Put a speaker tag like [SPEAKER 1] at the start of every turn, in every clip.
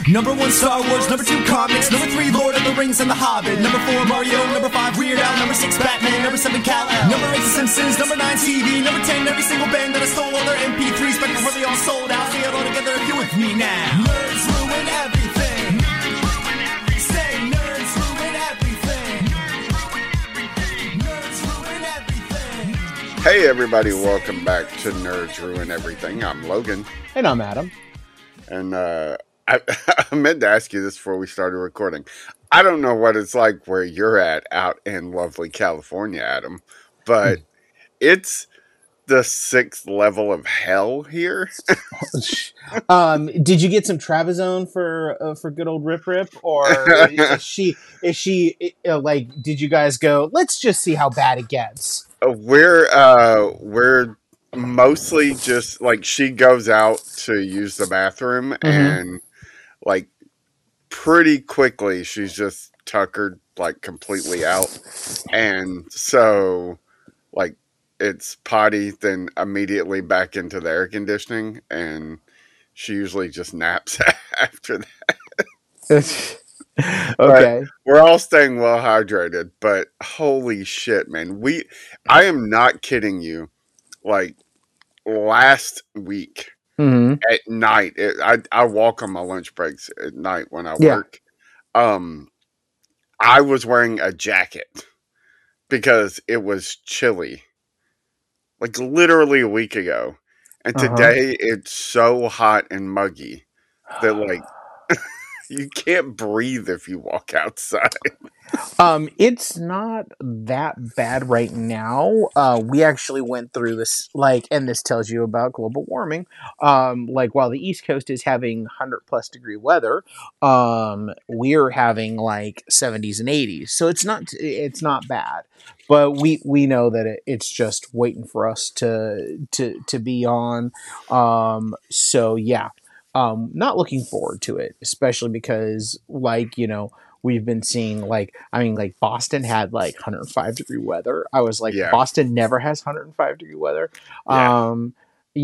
[SPEAKER 1] Number 1, Star Wars. Number 2, comics. Number 3, Lord of the Rings and The Hobbit. Number 4, Mario. Number 5, Weird Al. Number 6, Batman. Number 7, Kal-El. Number 8, The Simpsons. Number 9, TV. Number 10, every single band that I stole all their MP3s back before they all sold out. Say it all together if you with me now. Nerds ruin everything. Say nerds ruin everything. Nerds ruin everything.
[SPEAKER 2] Hey everybody, welcome back to Nerds Ruin Everything. I'm Logan.
[SPEAKER 3] And I'm Adam.
[SPEAKER 2] And I meant to ask you this before we started recording. I don't know what it's like where you're at out in lovely California, Adam, but it's the 6th level of hell here.
[SPEAKER 3] Did you get some Travazone for good old Rip Rip, or is she like? Did you guys go? Let's just see how bad it gets.
[SPEAKER 2] We're mostly just like she goes out to use the bathroom and like pretty quickly she's just tuckered like completely out, and so like it's potty then immediately back into the air conditioning, and she usually just naps after that.
[SPEAKER 3] Okay,
[SPEAKER 2] we're all staying well hydrated, but holy shit, man, I am not kidding you, like last week at night, I walk on my lunch breaks at night when I work. I was wearing a jacket because it was chilly, like literally a week ago, and today it's so hot and muggy that like you can't breathe if you walk outside.
[SPEAKER 3] It's not that bad right now. We actually went through this, like, and this tells you about global warming. Like, while the East Coast is having 100+ degree weather, we're having like 70s and 80s. So it's not bad, but we know that it's just waiting for us to be on. So yeah. Not looking forward to it, especially because, like, you know, we've been seeing, like, I mean, like, Boston had like 105 degree weather. I was like, Boston never has 105 degree weather. And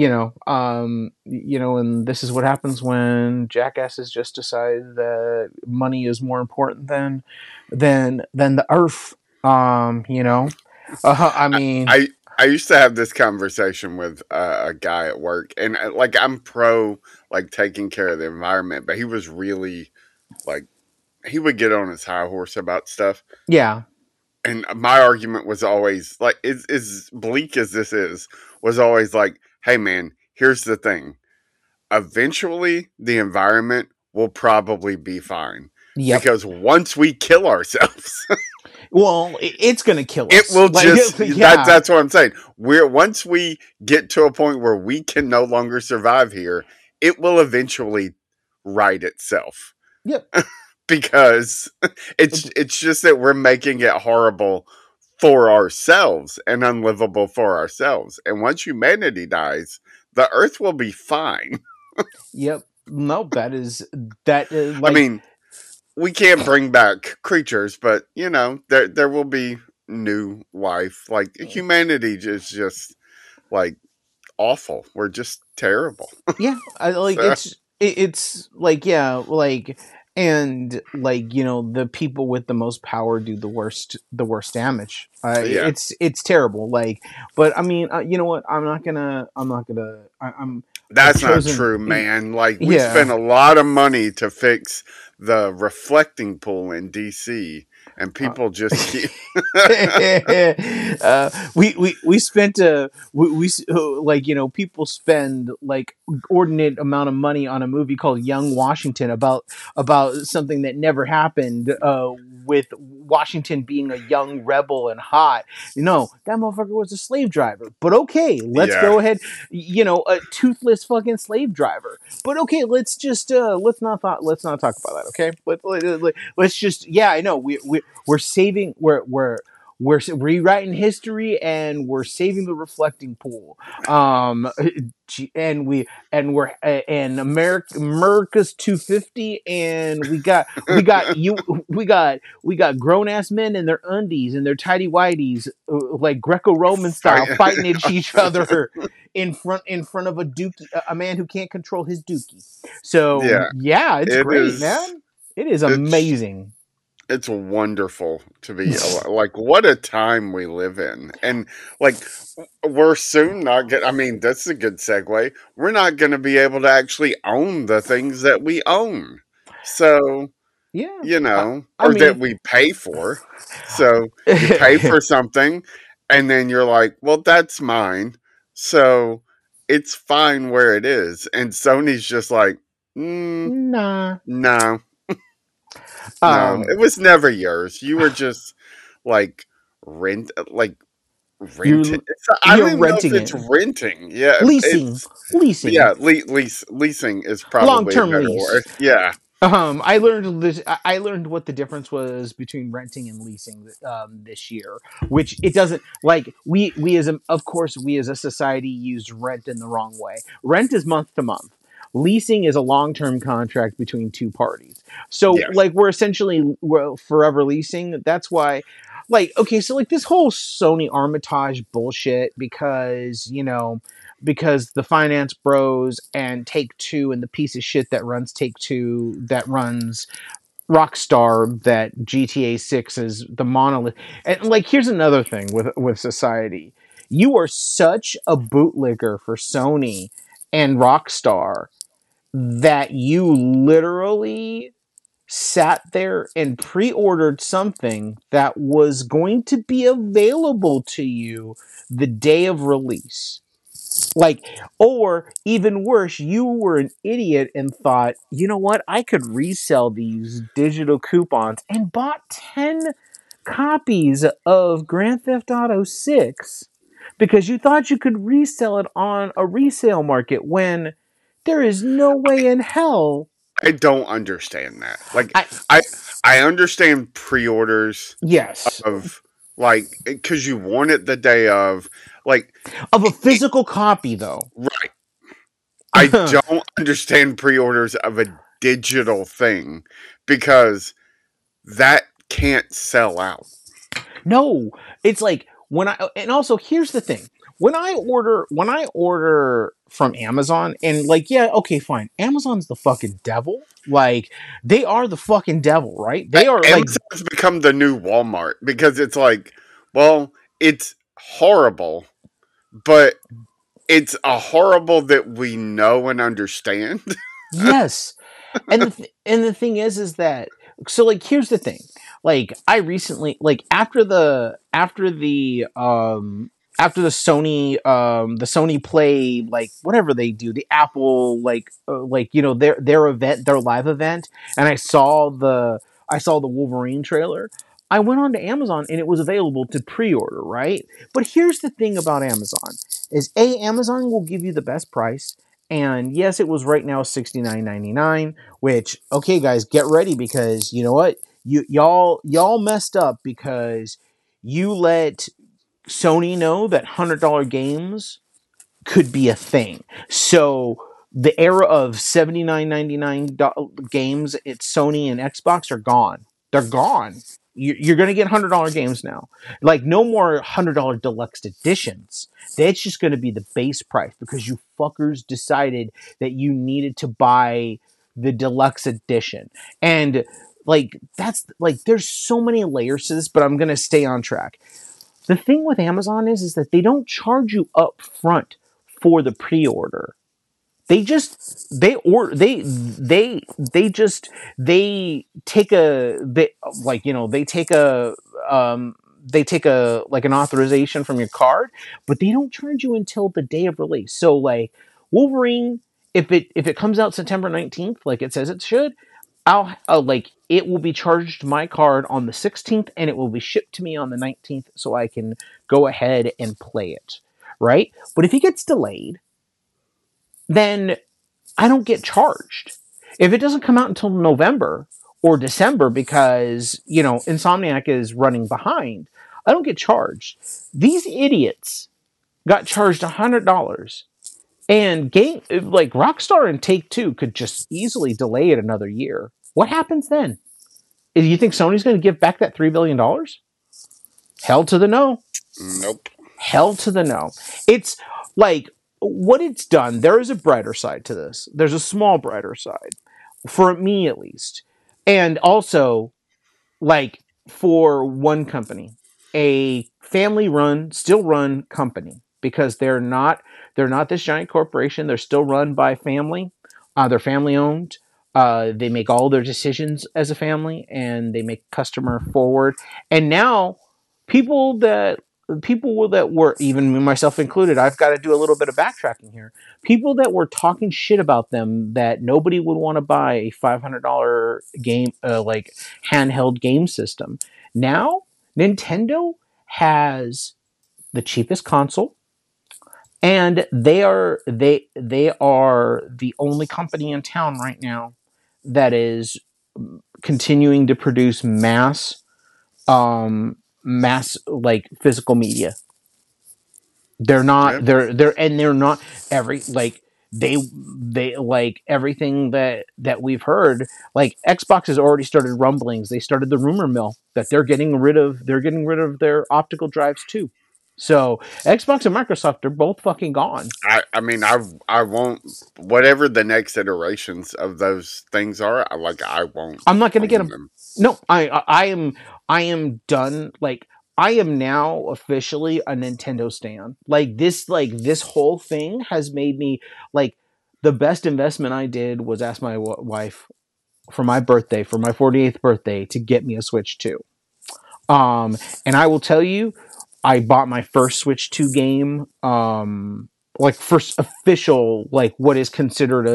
[SPEAKER 3] this is what happens when jackasses just decide that money is more important than the earth. I mean,
[SPEAKER 2] I used to have this conversation with a guy at work, and like I'm pro like taking care of the environment, but he was really like he would get on his high horse about stuff.
[SPEAKER 3] Yeah.
[SPEAKER 2] And my argument was always like, as bleak as this is, was always like, hey man, here's the thing. Eventually the environment will probably be fine. Yep. Because once we kill ourselves,
[SPEAKER 3] well, it's going to kill us.
[SPEAKER 2] It will that's what I'm saying. Once we get to a point where we can no longer survive here, it will eventually right itself.
[SPEAKER 3] Yep.
[SPEAKER 2] Because it's just that we're making it horrible for ourselves and unlivable for ourselves. And once humanity dies, the earth will be fine.
[SPEAKER 3] Yep. No, that is like,
[SPEAKER 2] I mean, we can't bring back creatures, but you know, there will be new life. Like humanity is just like awful. We're just terrible.
[SPEAKER 3] Yeah, it's like, yeah, like, and like, you know, the people with the most power do the worst damage. It's terrible. Like, but I mean, you know what?
[SPEAKER 2] That's not true, man. Like, we spent a lot of money to fix the reflecting pool in DC, and people just keep.
[SPEAKER 3] We spent like, you know, people spend like inordinate amount of money on a movie called Young Washington about something that never happened, with Washington being a young rebel and hot. You know, that motherfucker was a slave driver. But okay, let's go ahead. You know, a toothless fucking slave driver. But okay, let's just let's not talk about that. Okay, let's just I know we're saving we're we're rewriting history and we're saving the reflecting pool. And we're and America's 250, and we got grown ass men in their undies and their tidy whities, like Greco-Roman style,
[SPEAKER 2] Fight-
[SPEAKER 3] fighting each other in front of a dookie, a man who can't control his dookie. So
[SPEAKER 2] Yeah,
[SPEAKER 3] yeah, it's
[SPEAKER 2] it
[SPEAKER 3] great,
[SPEAKER 2] is.
[SPEAKER 3] man. It is
[SPEAKER 2] It's
[SPEAKER 3] amazing.
[SPEAKER 2] it's wonderful to be like, what a time we live in, and like we're soon not get. I mean, that's a good segue. We're not going to be able to actually own the things that we own. So
[SPEAKER 3] Yeah, I
[SPEAKER 2] or that
[SPEAKER 3] mean,
[SPEAKER 2] we pay for. So you pay for something, and then you're like, well, that's mine. So it's fine where it is. And Sony's just like,
[SPEAKER 3] nah.
[SPEAKER 2] no, no,
[SPEAKER 3] Um,
[SPEAKER 2] it was never yours. You were just like rent, like rented.
[SPEAKER 3] you're
[SPEAKER 2] I don't
[SPEAKER 3] you're
[SPEAKER 2] even know if
[SPEAKER 3] renting
[SPEAKER 2] it's
[SPEAKER 3] it,
[SPEAKER 2] renting. Yeah,
[SPEAKER 3] leasing,
[SPEAKER 2] yeah,
[SPEAKER 3] leasing,
[SPEAKER 2] leasing is
[SPEAKER 3] long
[SPEAKER 2] probably a
[SPEAKER 3] term
[SPEAKER 2] better
[SPEAKER 3] lease.
[SPEAKER 2] word. Yeah,
[SPEAKER 3] I learned this. I learned what the difference was between renting and leasing this year. Which it doesn't like we as a, of course we as a society used rent in the wrong way. Rent is month to month. Leasing is a long term contract between two parties. So
[SPEAKER 2] yes.
[SPEAKER 3] like we're forever leasing. That's why. Like okay, so like this whole Sony Armitage bullshit because the finance bros and Take Two and the piece of shit that runs Take Two, that runs Rockstar, that GTA 6 is the monolith. And like, here's another thing with society. You are such a bootlegger for Sony and Rockstar that you literally sat there and pre-ordered something that was going to be available to you the day of release. Like, or even worse, you were an idiot and thought, you know what, I could resell these digital coupons and bought 10 copies of Grand Theft Auto 6 because you thought you could resell it on a resale market when there is no way in hell.
[SPEAKER 2] I don't understand that. Like,
[SPEAKER 3] I
[SPEAKER 2] I understand pre-orders
[SPEAKER 3] Yes,
[SPEAKER 2] of like because you want it the day of. Like,
[SPEAKER 3] of a physical copy though.
[SPEAKER 2] right? I don't understand pre-orders of a digital thing because that can't sell out.
[SPEAKER 3] No, it's like when I and also here's the thing. When I order from Amazon and like yeah, okay, fine. Amazon's the fucking devil. Like they are the fucking devil, right? They are like
[SPEAKER 2] Amazon's become the new Walmart because it's like, well, it's horrible, but it's a horrible that we know and understand.
[SPEAKER 3] yes. And the thing is that so like here's the thing. Like I recently like after the Sony Play, like whatever they do, the Apple like their event, their live event, and I saw the Wolverine trailer. I went on to Amazon and it was available to pre-order, right? But here's the thing about Amazon is Amazon will give you the best price. And yes, it was right now $69.99, which okay guys, get ready because you know what? Y'all messed up because you let Sony know that $100 games could be a thing. So the era of $79.99 games at Sony and Xbox are gone. They're gone. You're going to get $100 games now. Like no more $100 deluxe editions. That's just going to be the base price because you fuckers decided that you needed to buy the deluxe edition. And like that's like there's so many layers to this, but I'm going to stay on track. The thing with Amazon is that they don't charge you up front for the pre-order. They just they take a they like they take a like an authorization from your card, but they don't charge you until the day of release. So like Wolverine, if it comes out September 19th, like it says it should, I'll like it will be charged to my card on the 16th and it will be shipped to me on the 19th so I can go ahead and play it. Right? But if it gets delayed, then I don't get charged. If it doesn't come out until November or December because, Insomniac is running behind, I don't get charged. These idiots got charged $100. And game like Rockstar and Take-Two could just easily delay it another year. What happens then? Do you think Sony's going to give back that $3 billion? Hell to the no.
[SPEAKER 2] Nope.
[SPEAKER 3] Hell to the no. It's like what it's done. There is a brighter side to this. There's a small brighter side for me, at least. And also, like for one company, a family run, still run company, because they're not this giant corporation. They're still run by family. They're family owned. They make all their decisions as a family, and they make customer forward. And now, people that were, even myself included, I've got to do a little bit of backtracking here. People that were talking shit about them, that nobody would want to buy a $500 game, like handheld game system. Now, Nintendo has the cheapest console, and they are the only company in town right now that is continuing to produce mass like physical media. They're not they're not every like they like everything that we've heard. Like Xbox has already started rumblings. They started the rumor mill that they're getting rid of their optical drives too. So Xbox and Microsoft are both fucking gone.
[SPEAKER 2] I mean, I won't, whatever the next iterations of those things are, I won't.
[SPEAKER 3] I'm not going to get them. No, I am done. Like, I am now officially a Nintendo stan. Like this whole thing has made me, like, the best investment I did was ask my wife for my birthday, for my 48th birthday, to get me a Switch 2. And I will tell you, I bought my first Switch 2 game, like first official, like what is considered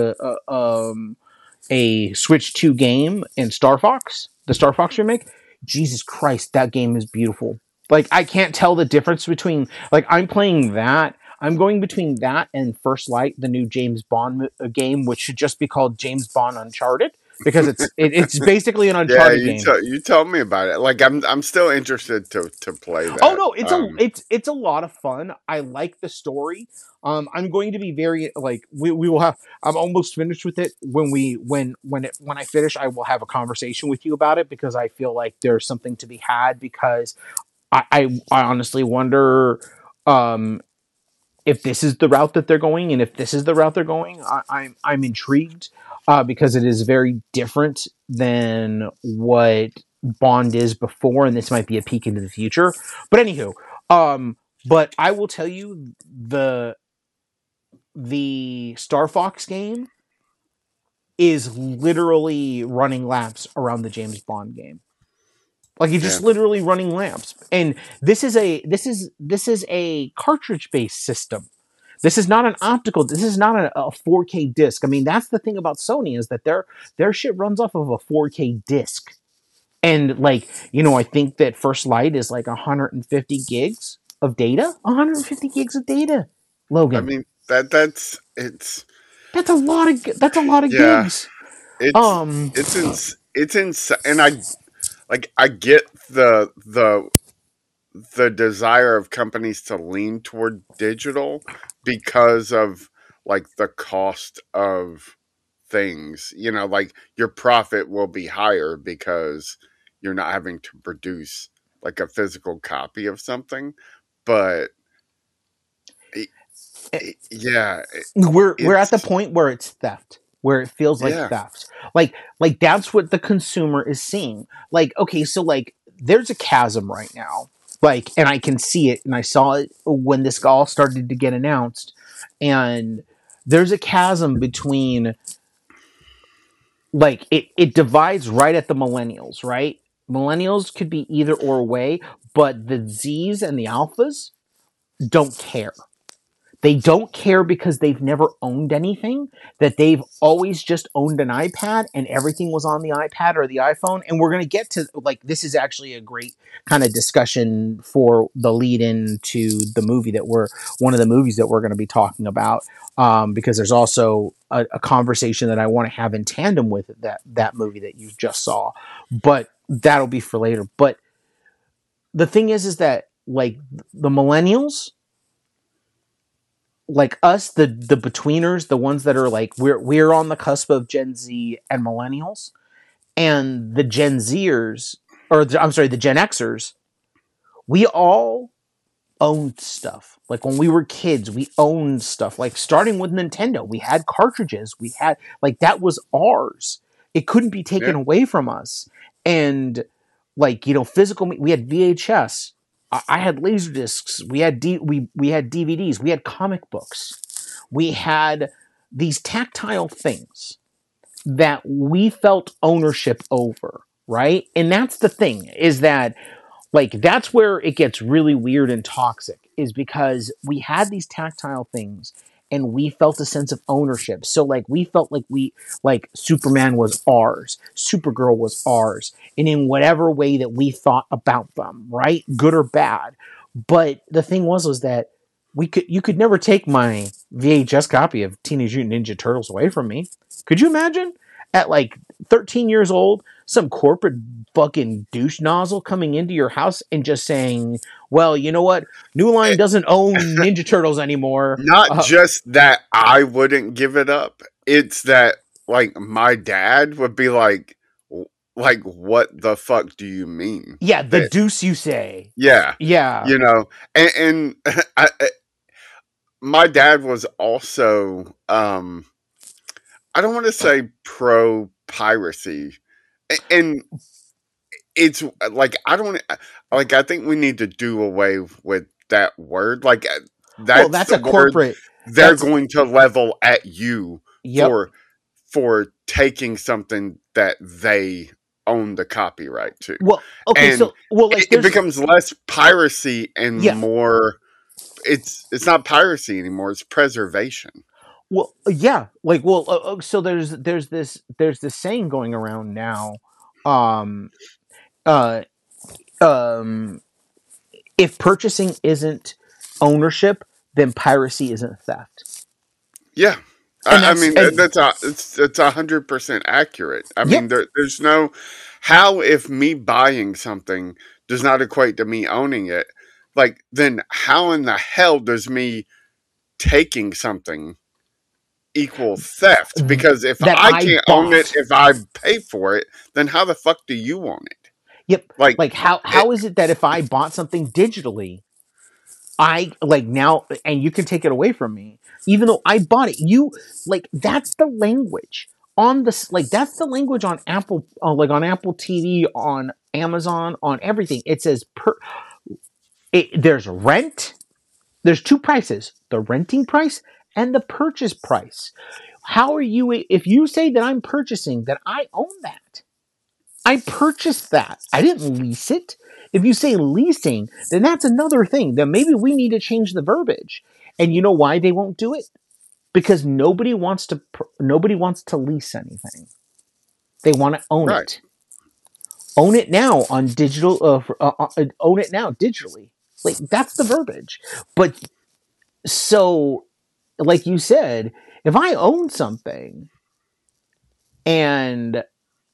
[SPEAKER 3] a Switch 2 game in Star Fox, the Star Fox remake. Jesus Christ, that game is beautiful. Like, I can't tell the difference between, like, I'm playing that. I'm going between that and First Light, the new James Bond game, which should just be called James Bond Uncharted, because it's basically an Uncharted game.
[SPEAKER 2] You told me about it. Like, I'm still interested to play that.
[SPEAKER 3] Oh no, it's a lot of fun. I like the story. I'm going to be very, like, we will have. I'm almost finished with it. When I finish, I will have a conversation with you about it, because I feel like there's something to be had. Because I honestly wonder if this is the route that they're going, and if this is the route they're going, I'm intrigued, because it is very different than what Bond is before, and this might be a peek into the future. But anywho, but I will tell you, the Star Fox game is literally running laps around the James Bond game. Like, you're just literally running laps. And this is a cartridge-based system. This is not an optical. This is not a 4K disc. I mean, that's the thing about Sony, is that their shit runs off of a 4K disc. And, like, you know, I think that First Light is like 150 gigs of data. 150 gigs of data, Logan.
[SPEAKER 2] I mean, that's
[SPEAKER 3] a lot of gigs.
[SPEAKER 2] It's insane, and I get the desire of companies to lean toward digital because of, like, the cost of things. You know, like, your profit will be higher because you're not having to produce, like, a physical copy of something. But
[SPEAKER 3] we're at the point where it's theft, where it feels like theft. Like that's what the consumer is seeing. Like, okay, so, like, there's a chasm right now. Like, and I can see it, and I saw it when this all started to get announced. And there's a chasm between, like, it divides right at the millennials, right? Millennials could be either or way, but the Zs and the Alphas don't care. They don't care because they've never owned anything, that they've always just owned an iPad, and everything was on the iPad or the iPhone. And we're going to get to, like, this is actually a great kind of discussion for the lead in to the movie one of the movies that we're going to be talking about. Because there's also a conversation that I want to have in tandem with that movie that you just saw, but that'll be for later. But the thing is that like the millennials, like us, the betweeners, the ones that are like we're on the cusp of Gen Z and millennials, and the Gen Zers, I'm sorry, the Gen Xers, we all owned stuff. Like when we were kids, we owned stuff. Like starting with Nintendo, we had cartridges. We had like that was ours. It couldn't be taken
[SPEAKER 2] Yeah.
[SPEAKER 3] away from us. And like physical. We had VHS. I had laser discs. We had we had DVDs. We had comic books. We had these tactile things that we felt ownership over, right? And that's the thing, is that like that's where it gets really weird and toxic, is because we had these tactile things and we felt a sense of ownership. So like we felt like Superman was ours, Supergirl was ours, and in whatever way that we thought about them, right? Good or bad. But the thing was that you could never take my VHS copy of Teenage Mutant Ninja Turtles away from me. Could you imagine? At like 13 years old, some corporate fucking douche nozzle coming into your house and just saying, well, you know what? New Line doesn't own Ninja Turtles anymore.
[SPEAKER 2] Not just that I wouldn't give it up. It's that like my dad would be like, what the fuck do you mean?
[SPEAKER 3] Yeah, the deuce you say.
[SPEAKER 2] Yeah.
[SPEAKER 3] Yeah.
[SPEAKER 2] And my dad was also, I don't want to say pro piracy, and it's like I think we need to do away with that word. Like that's
[SPEAKER 3] a corporate.
[SPEAKER 2] They're going to level at you
[SPEAKER 3] Yep.
[SPEAKER 2] for taking something that they own the copyright to.
[SPEAKER 3] Well, okay,
[SPEAKER 2] and it becomes less piracy and more. It's not piracy anymore. It's preservation.
[SPEAKER 3] Well, yeah, like so there's this saying going around now, if purchasing isn't ownership, then piracy isn't theft.
[SPEAKER 2] Yeah, I mean that's 100% accurate. I mean there's no how, if me buying something does not equate to me owning it, like then how in the hell does me taking something equal theft? Because if I can't own it, if I pay for it, then how the fuck do you own it?
[SPEAKER 3] Yep. Like how is it that if I bought something digitally, I like now, and you can take it away from me, even though I bought it? You like that's the language on this. Like that's the language on Apple, like on Apple TV, on Amazon, on everything. It says there's rent. There's two prices: the renting price and the purchase price. How are you? If you say that I'm purchasing, that I own that. I purchased that. I didn't lease it. If you say leasing, then that's another thing. Then maybe we need to change the verbiage. And you know why they won't do it? Because nobody wants to lease anything. They want to own it. Own it now on digital. Own it now digitally. Like that's the verbiage. But so, like you said, if I own something and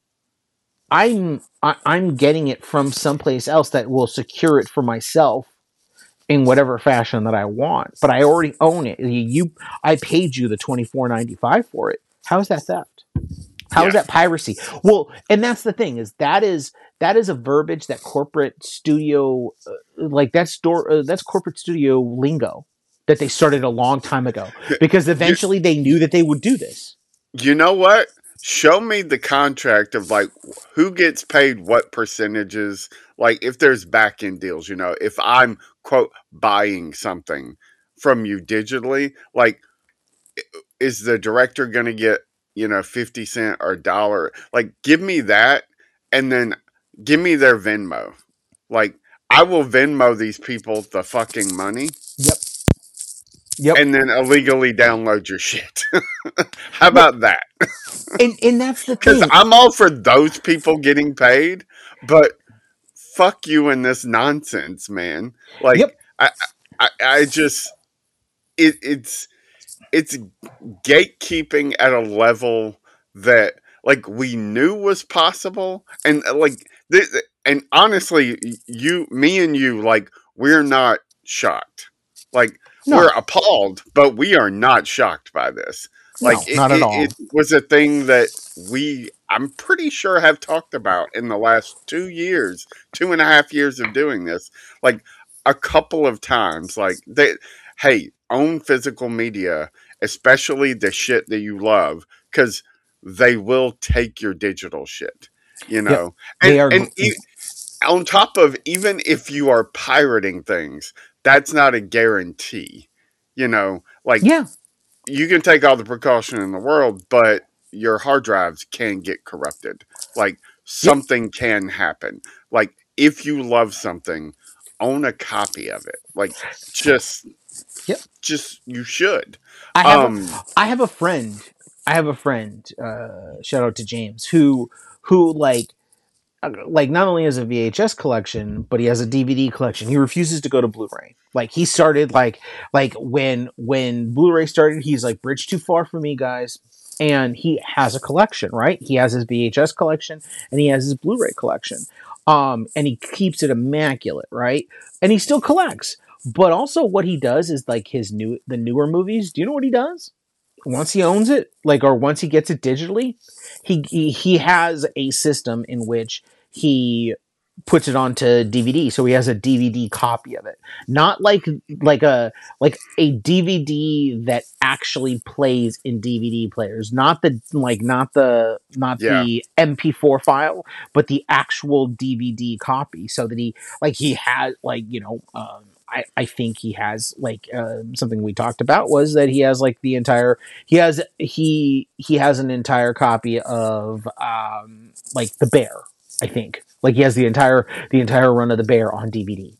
[SPEAKER 3] I'm getting it from someplace else that will secure it for myself in whatever fashion that I want, but I already own it. I paid you the $24.95 for it. How is that theft? How is that piracy? Well, and that's the thing, is that is a verbiage that corporate studio, that's corporate studio lingo that they started a long time ago, because eventually they knew that they would do this.
[SPEAKER 2] You know what? Show me the contract of like who gets paid what percentages. Like if there's back end deals, if I'm quote buying something from you digitally, like is the director going to get 50 cent or $1? Like give me that, and then give me their Venmo. Like I will Venmo these people the fucking money.
[SPEAKER 3] Yep.
[SPEAKER 2] And then illegally download your shit. How about that?
[SPEAKER 3] And that's the thing.
[SPEAKER 2] Because I'm all for those people getting paid, but fuck you in this nonsense, man. Like I just it's gatekeeping at a level that like we knew was possible, and like And honestly, me and you, like, we're not shocked. Like, we're
[SPEAKER 3] No,
[SPEAKER 2] appalled, but we are not shocked by this. Like,
[SPEAKER 3] no, not at all.
[SPEAKER 2] it was a thing that I'm pretty sure, have talked about in the last 2 years, 2.5 years of doing this. Like, a couple of times, like, hey, own physical media, especially the shit that you love, because they will take your digital shit, you
[SPEAKER 3] Yep,
[SPEAKER 2] know.
[SPEAKER 3] they are.
[SPEAKER 2] And on top of, even if you are pirating things, that's not a guarantee. Like,
[SPEAKER 3] Yeah,
[SPEAKER 2] you can take all the precaution in the world, but your hard drives can get corrupted. Like,
[SPEAKER 3] yep,
[SPEAKER 2] something can happen. Like, if you love something, own a copy of it. Like, just
[SPEAKER 3] yep.
[SPEAKER 2] you should.
[SPEAKER 3] I have a,
[SPEAKER 2] Um,
[SPEAKER 3] I have a friend. I have a friend. Shout out to James, who like not only has a VHS collection, but he has a DVD collection. He refuses to go to Blu-ray. Like he started like when Blu-ray started, he's like, bridge too far for me, guys. And he has a collection, right? He has his VHS collection and he has his Blu-ray collection. And he keeps it immaculate, right? And he still collects. But also what he does is like the newer movies. Do you know what he does? Once he owns it, like, or once he gets it digitally, he has a system in which he puts it onto DVD. So he has a DVD copy of it, not like a like a DVD that actually plays in DVD players, not the not
[SPEAKER 2] yeah.
[SPEAKER 3] the MP4 file, but the actual DVD copy. So that he has I think he has something we talked about was that he has like the entire he has an entire copy of like the Bear. I think like he has the entire run of the Bear on DVD.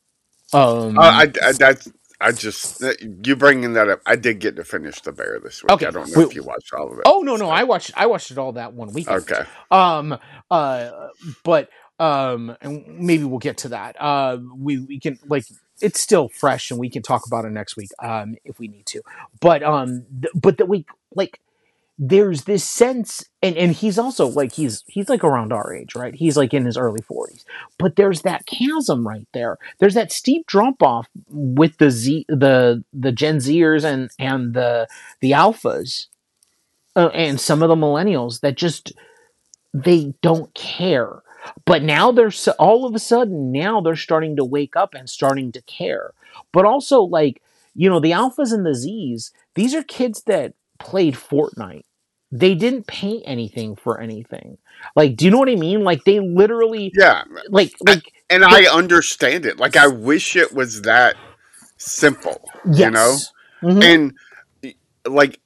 [SPEAKER 2] That's I just you bringing that up. I did get to finish The Bear this week. I
[SPEAKER 3] Okay.
[SPEAKER 2] don't know if you watched all of it.
[SPEAKER 3] Oh no,
[SPEAKER 2] So.
[SPEAKER 3] I watched it all that one weekend.
[SPEAKER 2] Okay.
[SPEAKER 3] Um but and maybe we'll get to that. We can like it's still fresh and we can talk about it next week if we need to. But but that we like there's this sense and he's also like he's like around our age, right? He's like in his early 40s, but there's that chasm right there. There's that steep drop off with the Gen Zers and the alphas and some of the millennials that just they don't care. But now all of a sudden now they're starting to wake up and starting to care. But also like, the alphas and the Z's, these are kids that played Fortnite. They didn't pay anything for anything. Like, do you know what I mean? Like they literally
[SPEAKER 2] Yeah, and
[SPEAKER 3] they,
[SPEAKER 2] I understand it. Like, I wish it was that simple,
[SPEAKER 3] yes. Mm-hmm.
[SPEAKER 2] and like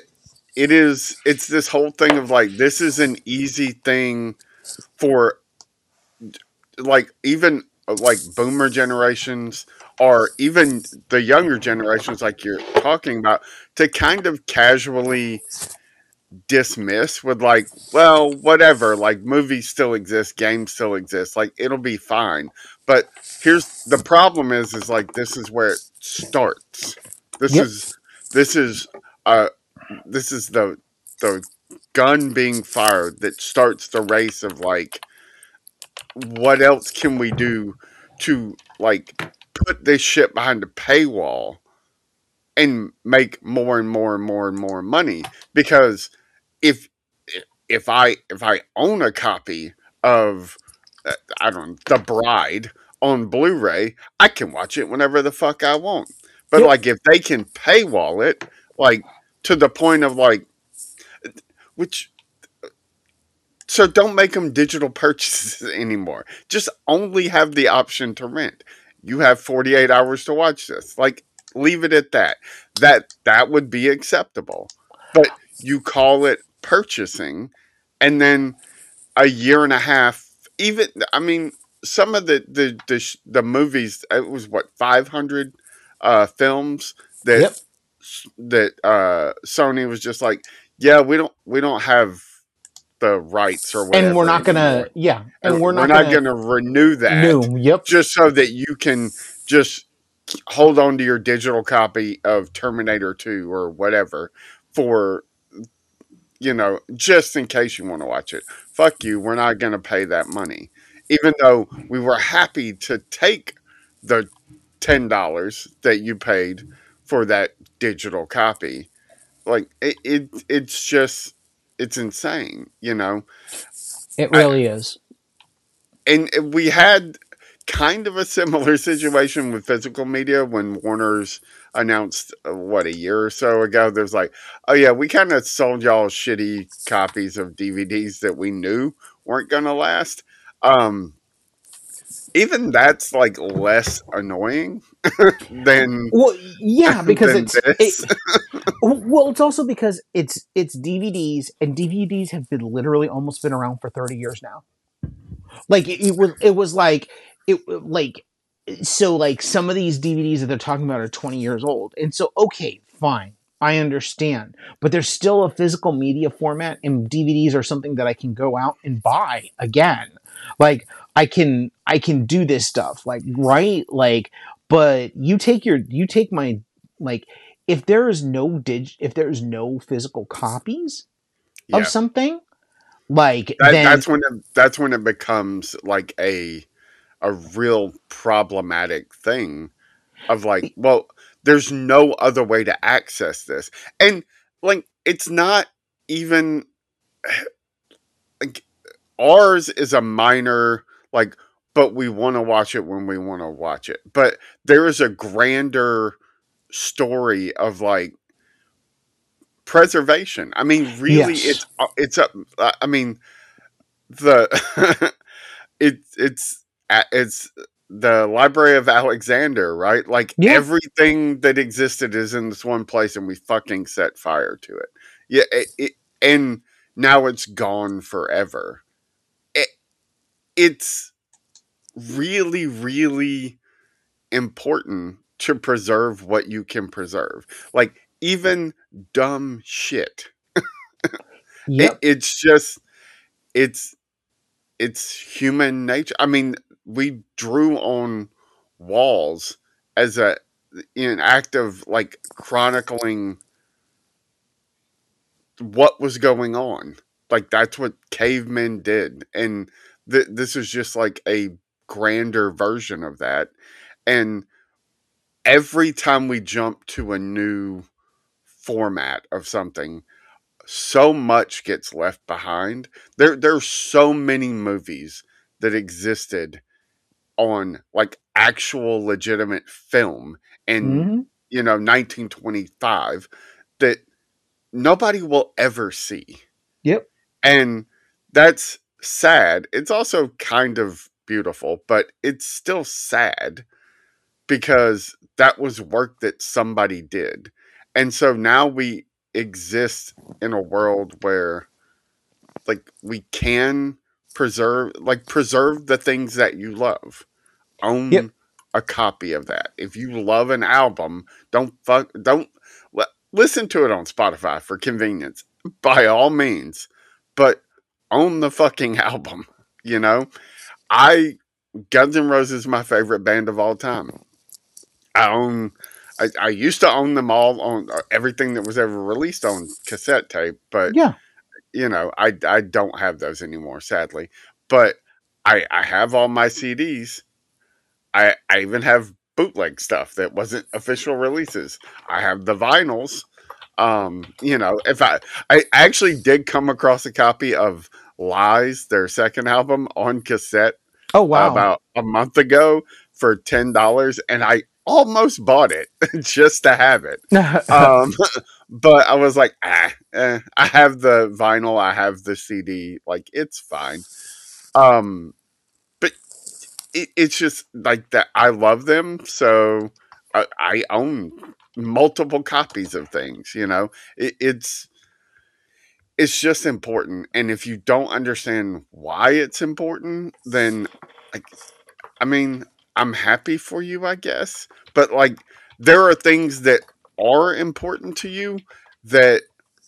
[SPEAKER 2] it's this whole thing of like, this is an easy thing for, like, even like boomer generations, or even the younger generations like you're talking about, to kind of casually dismiss with, like, well, whatever, like, movies still exist, games still exist, like, it'll be fine. But here's the problem: is like, this is where it starts. This
[SPEAKER 3] Yep.
[SPEAKER 2] is this is uh this is the gun being fired that starts the race of, like, what else can we do to, like, put this shit behind a paywall and make more and more and more and more money. Because if if I own a copy of I don't know, The Bride on Blu-ray, I can watch it whenever the fuck I want. But
[SPEAKER 3] Yep.
[SPEAKER 2] like, if they can paywall it, like, to the point of, like, which, so don't make them digital purchases anymore. Just only have the option to rent. You have 48 hours to watch this. Like, leave it at that. That would be acceptable. But you call it purchasing, and then a year and a half, even, I mean, some of the movies, it was what, 500 films that
[SPEAKER 3] Yep.
[SPEAKER 2] Sony was just like, yeah, we don't have the rights or whatever
[SPEAKER 3] And we're not
[SPEAKER 2] anymore.
[SPEAKER 3] gonna and
[SPEAKER 2] We're not going to renew that,
[SPEAKER 3] Yep.
[SPEAKER 2] just so that you can just hold on to your digital copy of Terminator 2 or whatever, for, just in case you want to watch it. Fuck you, we're not going to pay that money. even though we were happy to take the $10 that you paid for that digital copy. Like it's just it's insane, you know.
[SPEAKER 3] It
[SPEAKER 2] I,
[SPEAKER 3] really is.
[SPEAKER 2] and we had kind of a similar situation with physical media when Warner's announced what, a year or so ago. There's like, oh yeah, we kind of sold y'all shitty copies of DVDs that we knew weren't gonna last. Um, Even that's like less annoying than
[SPEAKER 3] Well, yeah, because
[SPEAKER 2] than
[SPEAKER 3] it's it.
[SPEAKER 2] this.
[SPEAKER 3] Well, it's also because it's DVDs, and DVDs have been literally almost been around for 30 years now. Like it was like it like so like some of these DVDs that they're talking about are 20 years old, and so okay, fine, I understand, but there's still a physical media format, and DVDs are something that I can go out and buy again. Like I can do this stuff, like, right, like, but you take my, like, if there's no physical copies of
[SPEAKER 2] Yeah,
[SPEAKER 3] something, like,
[SPEAKER 2] that
[SPEAKER 3] then
[SPEAKER 2] that's when it becomes like a real problematic thing of like, well, there's no other way to access this. And like it's not even like ours is a minor like, but we want to watch it when we want to watch it. But there is a grander story of like preservation. I mean, really,
[SPEAKER 3] yes,
[SPEAKER 2] it's a. I mean, the it's the Library of Alexander, right? Like
[SPEAKER 3] yeah.
[SPEAKER 2] everything that existed is in this one place, and we fucking set fire to it. Yeah, and now it's gone forever. It, it's really, really important to preserve what you can preserve. Like even dumb shit.
[SPEAKER 3] Yep.
[SPEAKER 2] It's just it's it's human nature. I mean, we drew on walls as a in an act of like chronicling what was going on. Like that's what cavemen did, and this is just like a grander version of that. And every time we jump to a new format of something, so much gets left behind. There's so many movies that existed on like actual legitimate film in
[SPEAKER 3] Hmm.
[SPEAKER 2] 1925 that nobody will ever see.
[SPEAKER 3] Yep.
[SPEAKER 2] And that's sad. It's also kind of beautiful, but it's still sad because that was work that somebody did. And so now we exist in a world where like we can preserve the things that you love.
[SPEAKER 3] Yep.
[SPEAKER 2] Own a copy of that. If you love an album, don't listen to it on Spotify for convenience by all means, but own the fucking album, you know? I Guns N' Roses is my favorite band of all time. I own I used to own them all on everything that was ever released on cassette tape, but
[SPEAKER 3] Yeah.
[SPEAKER 2] I don't have those anymore, sadly. But I have all my CDs. I even have bootleg stuff that wasn't official releases. I have the vinyls. If I actually did come across a copy of Lies, their second album, on cassette
[SPEAKER 3] Oh wow.
[SPEAKER 2] about a month ago for $10, and I almost bought it just to have it. Um, but I was like, I have the vinyl, I have the CD, like it's fine. But it's just like that. I love them, so I own multiple copies of things. It's just important, and if you don't understand why it's important, then like I mean, I'm happy for you, I guess. But like there are things that are important to you that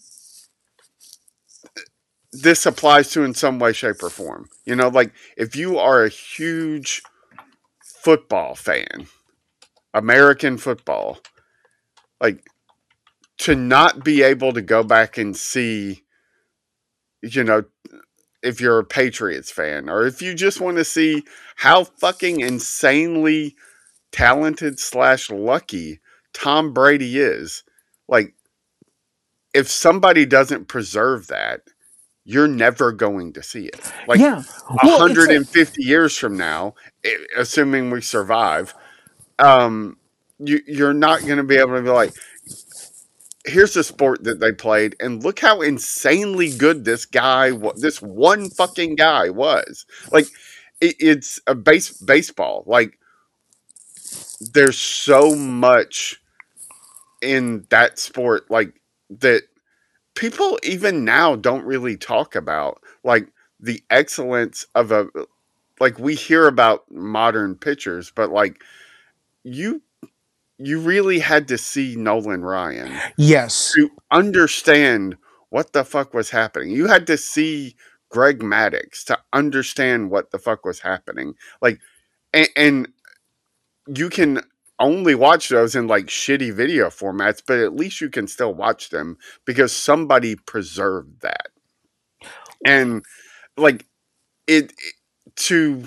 [SPEAKER 2] this applies to in some way, shape, or form. Like if you are a huge football fan, American football, like to not be able to go back and see, you know, if you're a Patriots fan, or if you just want to see how fucking insanely talented / lucky Tom Brady is, like, if somebody doesn't preserve that, you're never going to see it. Like,
[SPEAKER 3] Yeah. Well, it's like,
[SPEAKER 2] 150 years from now, assuming we survive, you're not going to be able to be like, here's the sport that they played, and look how insanely good this guy, this one fucking guy was. Like, it's a baseball. Like, there's so much in that sport, like, that people even now don't really talk about, like, the excellence of a, like, we hear about modern pitchers, but like, you really had to see Nolan Ryan
[SPEAKER 3] yes.
[SPEAKER 2] to understand what the fuck was happening. You had to see Greg Maddux to understand what the fuck was happening. Like, and you can only watch those in like shitty video formats, but at least you can still watch them because somebody preserved that. And like, it to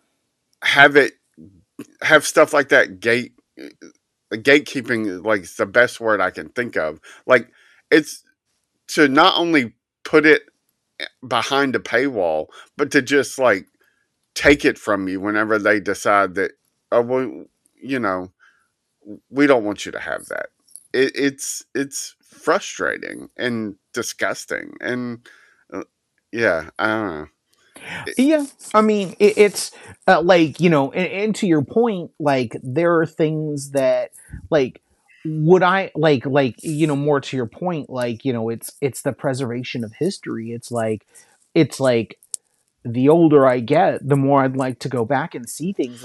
[SPEAKER 2] have stuff like that gatekeeping, like, it's the best word I can think of. Like, it's to not only put it behind a paywall, but to just like take it from you whenever they decide that, oh, well, you know, we don't want you to have that. It's frustrating and disgusting, and yeah, I don't know.
[SPEAKER 3] Yeah, I mean, it's like, and to your point, like, there are things that, like, would I like, more to your point, like, it's the preservation of history. It's like the older I get, the more I'd like to go back and see things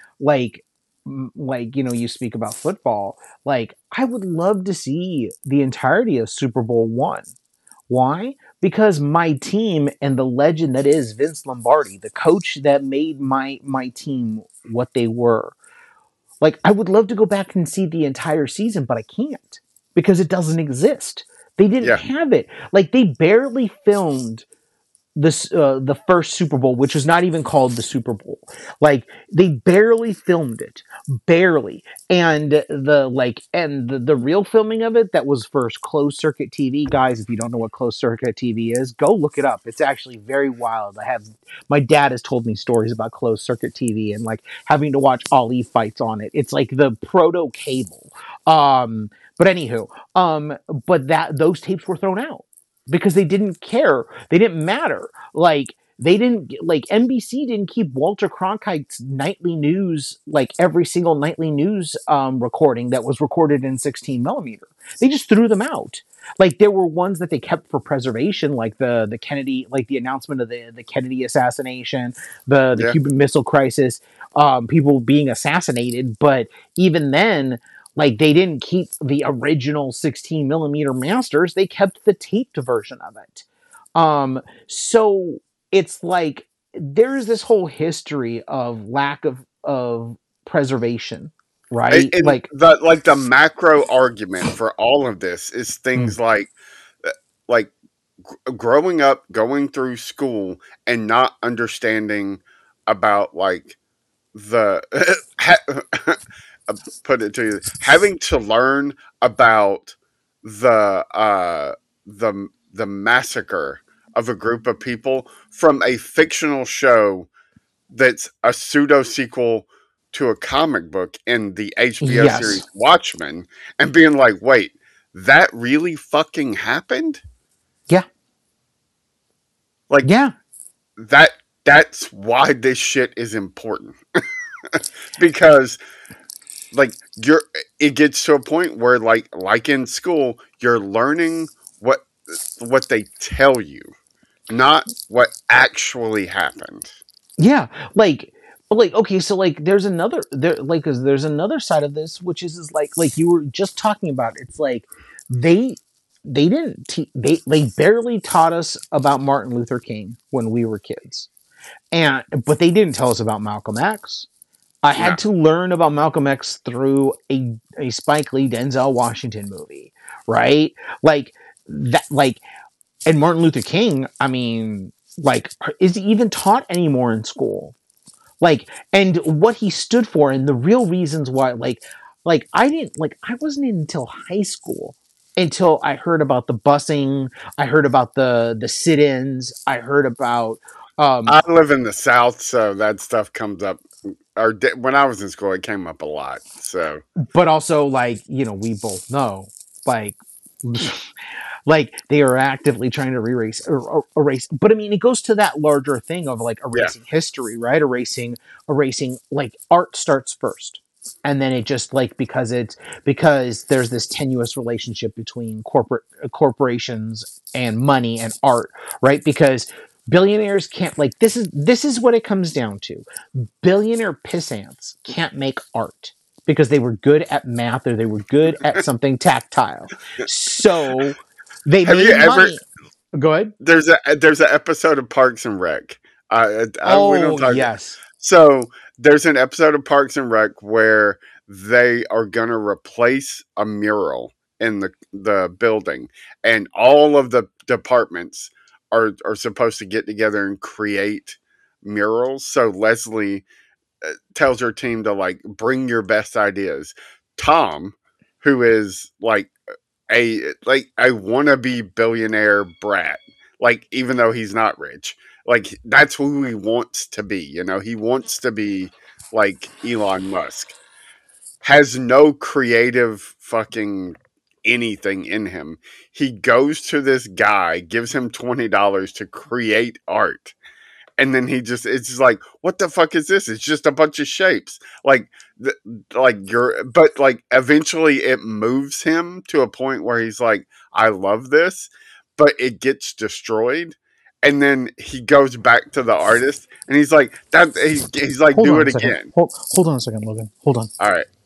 [SPEAKER 3] like, you speak about football. Like, I would love to see the entirety of Super Bowl one. Why? Because my team and the legend that is Vince Lombardi, the coach that made my team what they were. Like, I would love to go back and see the entire season, but I can't because it doesn't exist. They didn't
[SPEAKER 2] Yeah,
[SPEAKER 3] have it. Like, they barely filmed the first Super Bowl, which was not even called the Super Bowl. Like, they barely filmed it, barely, and the real filming of it that was for closed circuit TV. Guys, if you don't know what closed circuit TV is, go look it up. It's actually very wild. My dad has told me stories about closed circuit TV and like having to watch Ali fights on it. It's like the proto cable. But anywho, but that those tapes were thrown out because they didn't care. They didn't matter. Like, they didn't, like, NBC didn't keep Walter Cronkite's nightly news, like every single nightly news recording that was recorded in 16 millimeter. They just threw them out. Like, there were ones that they kept for preservation, like the Kennedy, like the announcement of the Kennedy assassination, the
[SPEAKER 2] yeah.
[SPEAKER 3] Cuban Missile Crisis, people being assassinated. But even then, like, they didn't keep the original 16 millimeter masters. They kept the taped version of it. So it's like there's this whole history of lack of preservation, right?
[SPEAKER 2] And
[SPEAKER 3] Like,
[SPEAKER 2] the macro argument for all of this is
[SPEAKER 3] mm,
[SPEAKER 2] things like like growing up, going through school, and not understanding about like the put it to you, having to learn about the massacre of a group of people from a fictional show that's a pseudo sequel to a comic book in the HBO
[SPEAKER 3] yes,
[SPEAKER 2] series Watchmen, and being like, wait, that really fucking happened?
[SPEAKER 3] yeah,
[SPEAKER 2] Like,
[SPEAKER 3] yeah,
[SPEAKER 2] that's why this shit is important. Because like, it gets to a point where like in school, you're learning what they tell you, not what actually happened.
[SPEAKER 3] yeah. Like, okay, so like there's another there like 'cause there's another side of this, which is like you were just talking about. It's like they they didn't they barely taught us about Martin Luther King when we were kids, and but they didn't tell us about Malcolm X. I
[SPEAKER 2] No.
[SPEAKER 3] had to learn about Malcolm X through a Spike Lee Denzel Washington movie, right? Like that, like, and Martin Luther King. I mean, like, is he even taught anymore in school? Like, and what he stood for and the real reasons why, I wasn't in until high school until I heard about the busing. I heard about the sit-ins. I heard about,
[SPEAKER 2] I live in the South, so that stuff comes up. Or when I was in school, it came up a lot. So,
[SPEAKER 3] but also, like, we both know, like, like they are actively trying to erase. But I mean, it goes to that larger thing of like
[SPEAKER 2] yeah,
[SPEAKER 3] erasing history, right? Erasing, like, art starts first, and then it just, like, because there's this tenuous relationship between corporations and money and art, right? Because billionaires can't, like, this is what it comes down to. Billionaire pissants can't make art because they were good at math or they were good at something tactile. So they
[SPEAKER 2] have you
[SPEAKER 3] made
[SPEAKER 2] ever?
[SPEAKER 3] money. Go ahead.
[SPEAKER 2] There's an episode of Parks and Rec. We don't
[SPEAKER 3] Oh,
[SPEAKER 2] talk.
[SPEAKER 3] yes.
[SPEAKER 2] So there's an episode of Parks and Rec where they are gonna replace a mural in the building, and all of the departments are supposed to get together and create murals. So Leslie tells her team to, like, bring your best ideas. Tom, who is a wannabe billionaire brat, like, even though he's not rich, like, that's who he wants to be. He wants to be like Elon Musk. Has no creative fucking anything in him. He goes to this guy, gives him $20 to create art, and then it's just like, what the fuck is this? It's just a bunch of shapes. Like, but like eventually it moves him to a point where he's like, I love this, but it gets destroyed. And then he goes back to the artist and he's like, he's like,
[SPEAKER 3] Hold
[SPEAKER 2] do
[SPEAKER 3] on
[SPEAKER 2] it
[SPEAKER 3] a second.
[SPEAKER 2] again.
[SPEAKER 3] Hold on a second, Logan. Hold on.
[SPEAKER 2] All right.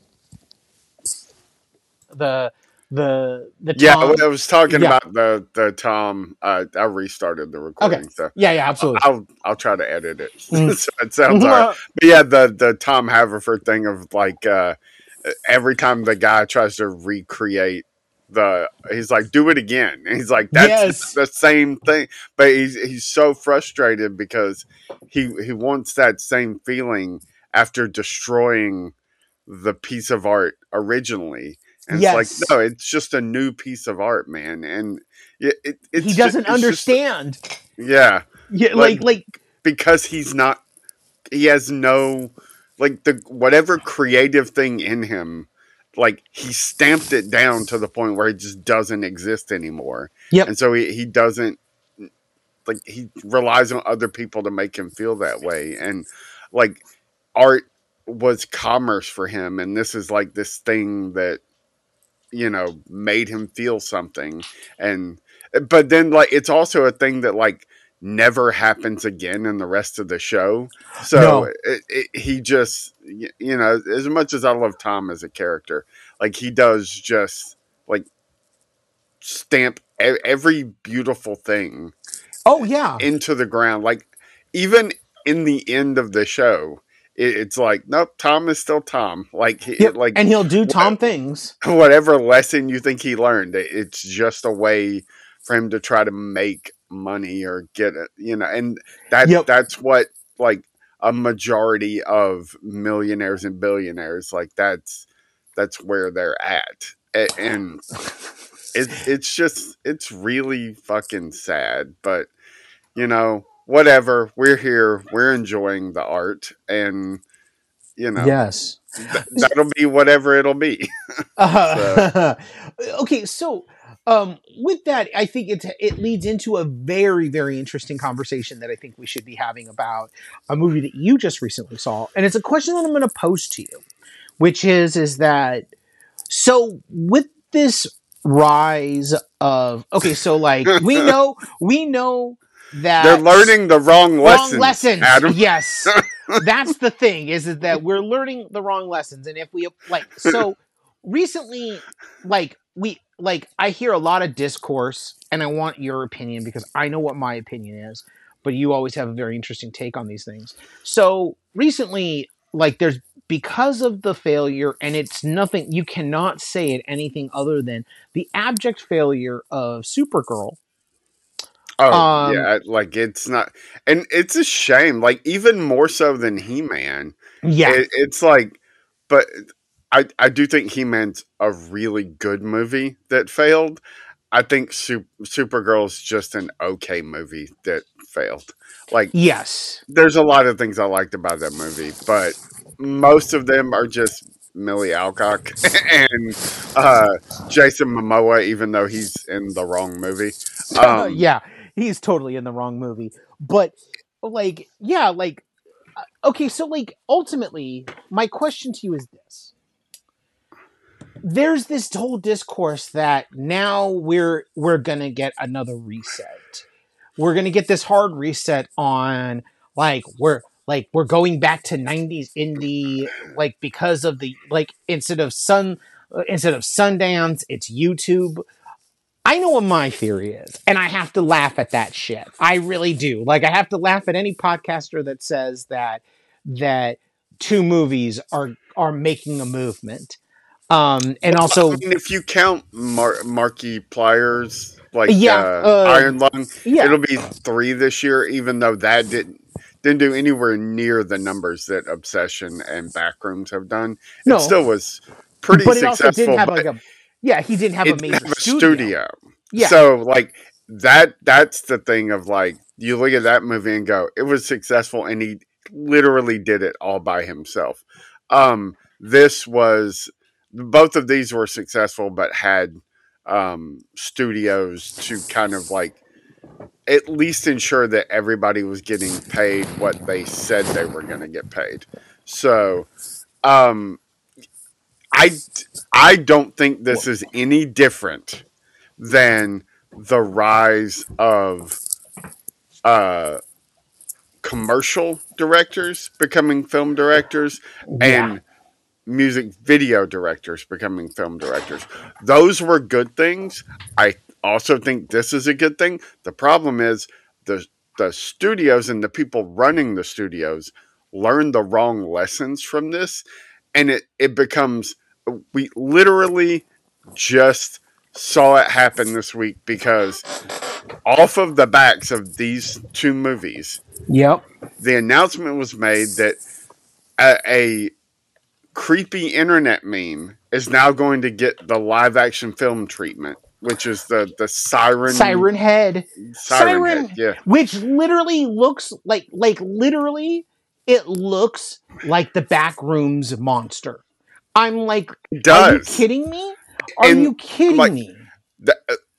[SPEAKER 3] The
[SPEAKER 2] Yeah,
[SPEAKER 3] Tom.
[SPEAKER 2] I was talking
[SPEAKER 3] Yeah.
[SPEAKER 2] about the Tom. I restarted the recording,
[SPEAKER 3] Okay.
[SPEAKER 2] so
[SPEAKER 3] Yeah, absolutely.
[SPEAKER 2] I'll try to edit it
[SPEAKER 3] Mm.
[SPEAKER 2] so it sounds all right. But yeah, the Tom Haverford thing of, like, every time the guy tries to recreate he's like, do it again, and he's like, that's
[SPEAKER 3] Yes.
[SPEAKER 2] the same thing. But he's so frustrated because he wants that same feeling after destroying the piece of art originally. And
[SPEAKER 3] Yes.
[SPEAKER 2] it's like, no, it's just a new piece of art, man. And
[SPEAKER 3] he doesn't understand.
[SPEAKER 2] Yeah.
[SPEAKER 3] Yeah,
[SPEAKER 2] Like,
[SPEAKER 3] like
[SPEAKER 2] because he has no, like, whatever creative thing in him, like, he stamped it down to the point where it just doesn't exist anymore.
[SPEAKER 3] Yep.
[SPEAKER 2] And so he doesn't, like, he relies on other people to make him feel that way. And, like, art was commerce for him, and this is like this thing that made him feel something. But then, like, it's also a thing that, like, never happens again in the rest of the show. So he just, as much as I love Tom as a character, like, he does just, like, stamp every beautiful thing into the ground. Like, even in the end of the show, it's like, nope, Tom is still Tom. Like,
[SPEAKER 3] and he'll do Tom things.
[SPEAKER 2] Whatever lesson you think he learned, it's just a way for him to try to make money or get it, and that's what, like, a majority of millionaires and billionaires, like, that's where they're at. And it's really fucking sad, but whatever, we're here, we're enjoying the art, and
[SPEAKER 3] yes,
[SPEAKER 2] that'll be whatever it'll be.
[SPEAKER 3] Okay, so with that, I think it leads into a very, very interesting conversation that I think we should be having about a movie that you just recently saw, and it's a question that I'm going to pose to you, which is that, so with this rise of, okay, so, like, we know that
[SPEAKER 2] they're learning the wrong lessons. Adam.
[SPEAKER 3] Yes. That's the thing, is that we're learning the wrong lessons. And if we, like, so recently, I hear a lot of discourse, and I want your opinion because I know what my opinion is, but you always have a very interesting take on these things. So recently, like, there's, because of the failure, and it's nothing, you cannot say it anything other than the abject failure of Supergirl.
[SPEAKER 2] Oh
[SPEAKER 3] Um,
[SPEAKER 2] yeah, like it's not, and it's a shame. Like even more so than He Man,
[SPEAKER 3] yeah,
[SPEAKER 2] it's like, but I do think He Man's a really good movie that failed. I think Supergirl's just an okay movie that failed. Like
[SPEAKER 3] yes,
[SPEAKER 2] there's a lot of things I liked about that movie, but most of them are just Millie Alcock and uh, Jason Momoa, even though he's in the wrong movie. Um,
[SPEAKER 3] yeah, he's totally in the wrong movie. But like, yeah, like, okay, so like, ultimately, my question to you is this: there's this whole discourse that now we're gonna get another reset. We're gonna get this hard reset on we're going back to 90s indie, like, because of the, like, instead of Sundance, it's YouTube. I know what my theory is, and I have to laugh at that shit. I really do. Like, I have to laugh at any podcaster that says that two movies are making a movement. And
[SPEAKER 2] I
[SPEAKER 3] also,
[SPEAKER 2] mean, if you count Marky Pliers, like
[SPEAKER 3] yeah,
[SPEAKER 2] Iron Lung,
[SPEAKER 3] yeah,
[SPEAKER 2] it'll be 3 this year. Even though that didn't do anywhere near the numbers that Obsession and Backrooms have done, it
[SPEAKER 3] no,
[SPEAKER 2] still was pretty
[SPEAKER 3] but it also didn't
[SPEAKER 2] successful.
[SPEAKER 3] have
[SPEAKER 2] But
[SPEAKER 3] like a, yeah, he didn't have a
[SPEAKER 2] it didn't
[SPEAKER 3] major
[SPEAKER 2] have a
[SPEAKER 3] studio.
[SPEAKER 2] studio.
[SPEAKER 3] Yeah,
[SPEAKER 2] So like that's the thing of like you look at that movie and go, it was successful and he literally did it all by himself. This was both of these were successful but had studios to kind of like at least ensure that everybody was getting paid what they said they were going to get paid. So um I I don't think this is any different than the rise of uh, commercial directors becoming film directors
[SPEAKER 3] yeah,
[SPEAKER 2] and music video directors becoming film directors. Those were good things. I also think this is a good thing. The problem is the the studios and the people running the studios learn the wrong lessons from this, and it becomes we literally just saw it happen this week because off of the backs of these two movies,
[SPEAKER 3] yep,
[SPEAKER 2] the announcement was made that a creepy internet meme is now going to get the live action film treatment, which is the
[SPEAKER 3] Siren Head,
[SPEAKER 2] siren head.
[SPEAKER 3] Siren,
[SPEAKER 2] Yeah,
[SPEAKER 3] which literally looks like literally, it looks like the Backrooms monster. I'm like,
[SPEAKER 2] it
[SPEAKER 3] are you
[SPEAKER 2] does.
[SPEAKER 3] kidding me? Are
[SPEAKER 2] And
[SPEAKER 3] you kidding
[SPEAKER 2] like
[SPEAKER 3] me?
[SPEAKER 2] the,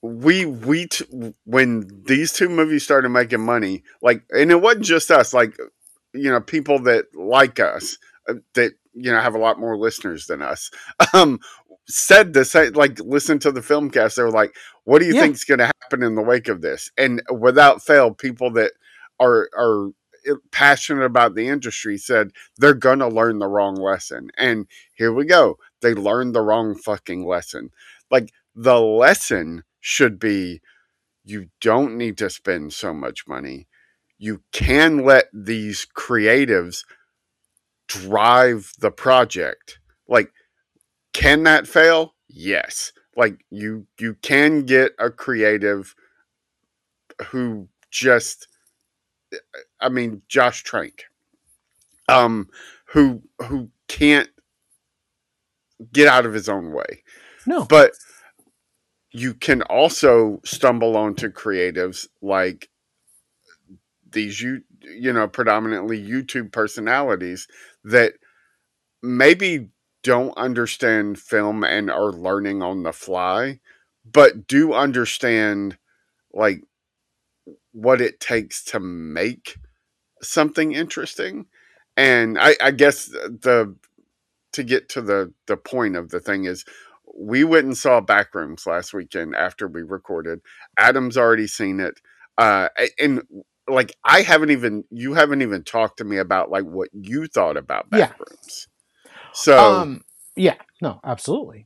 [SPEAKER 2] when these two movies started making money, like, and it wasn't just us, like, people that like us, that have a lot more listeners than us, um said this, like, listen to the film cast, they were like, what do you
[SPEAKER 3] Yeah,
[SPEAKER 2] think's going to happen in the wake of this? And without fail, people that are passionate about the industry said they're gonna learn the wrong lesson. And here we go, they learned the wrong fucking lesson. Like, the lesson should be, you don't need to spend so much money. You can let these creatives drive the project. Like, can that fail? Yes. Like, you can get a creative who just, I mean, Josh Trank, who can't get out of his own way.
[SPEAKER 3] no,
[SPEAKER 2] But you can also stumble onto creatives like these predominantly YouTube personalities that maybe don't understand film and are learning on the fly, but do understand like what it takes to make something interesting. And I guess the to get to the point of the thing is, we went and saw Backrooms last weekend after we recorded. Adam's already seen it, and like you haven't even talked to me about like what you thought about
[SPEAKER 3] yeah,
[SPEAKER 2] Backrooms. So
[SPEAKER 3] yeah, no, absolutely.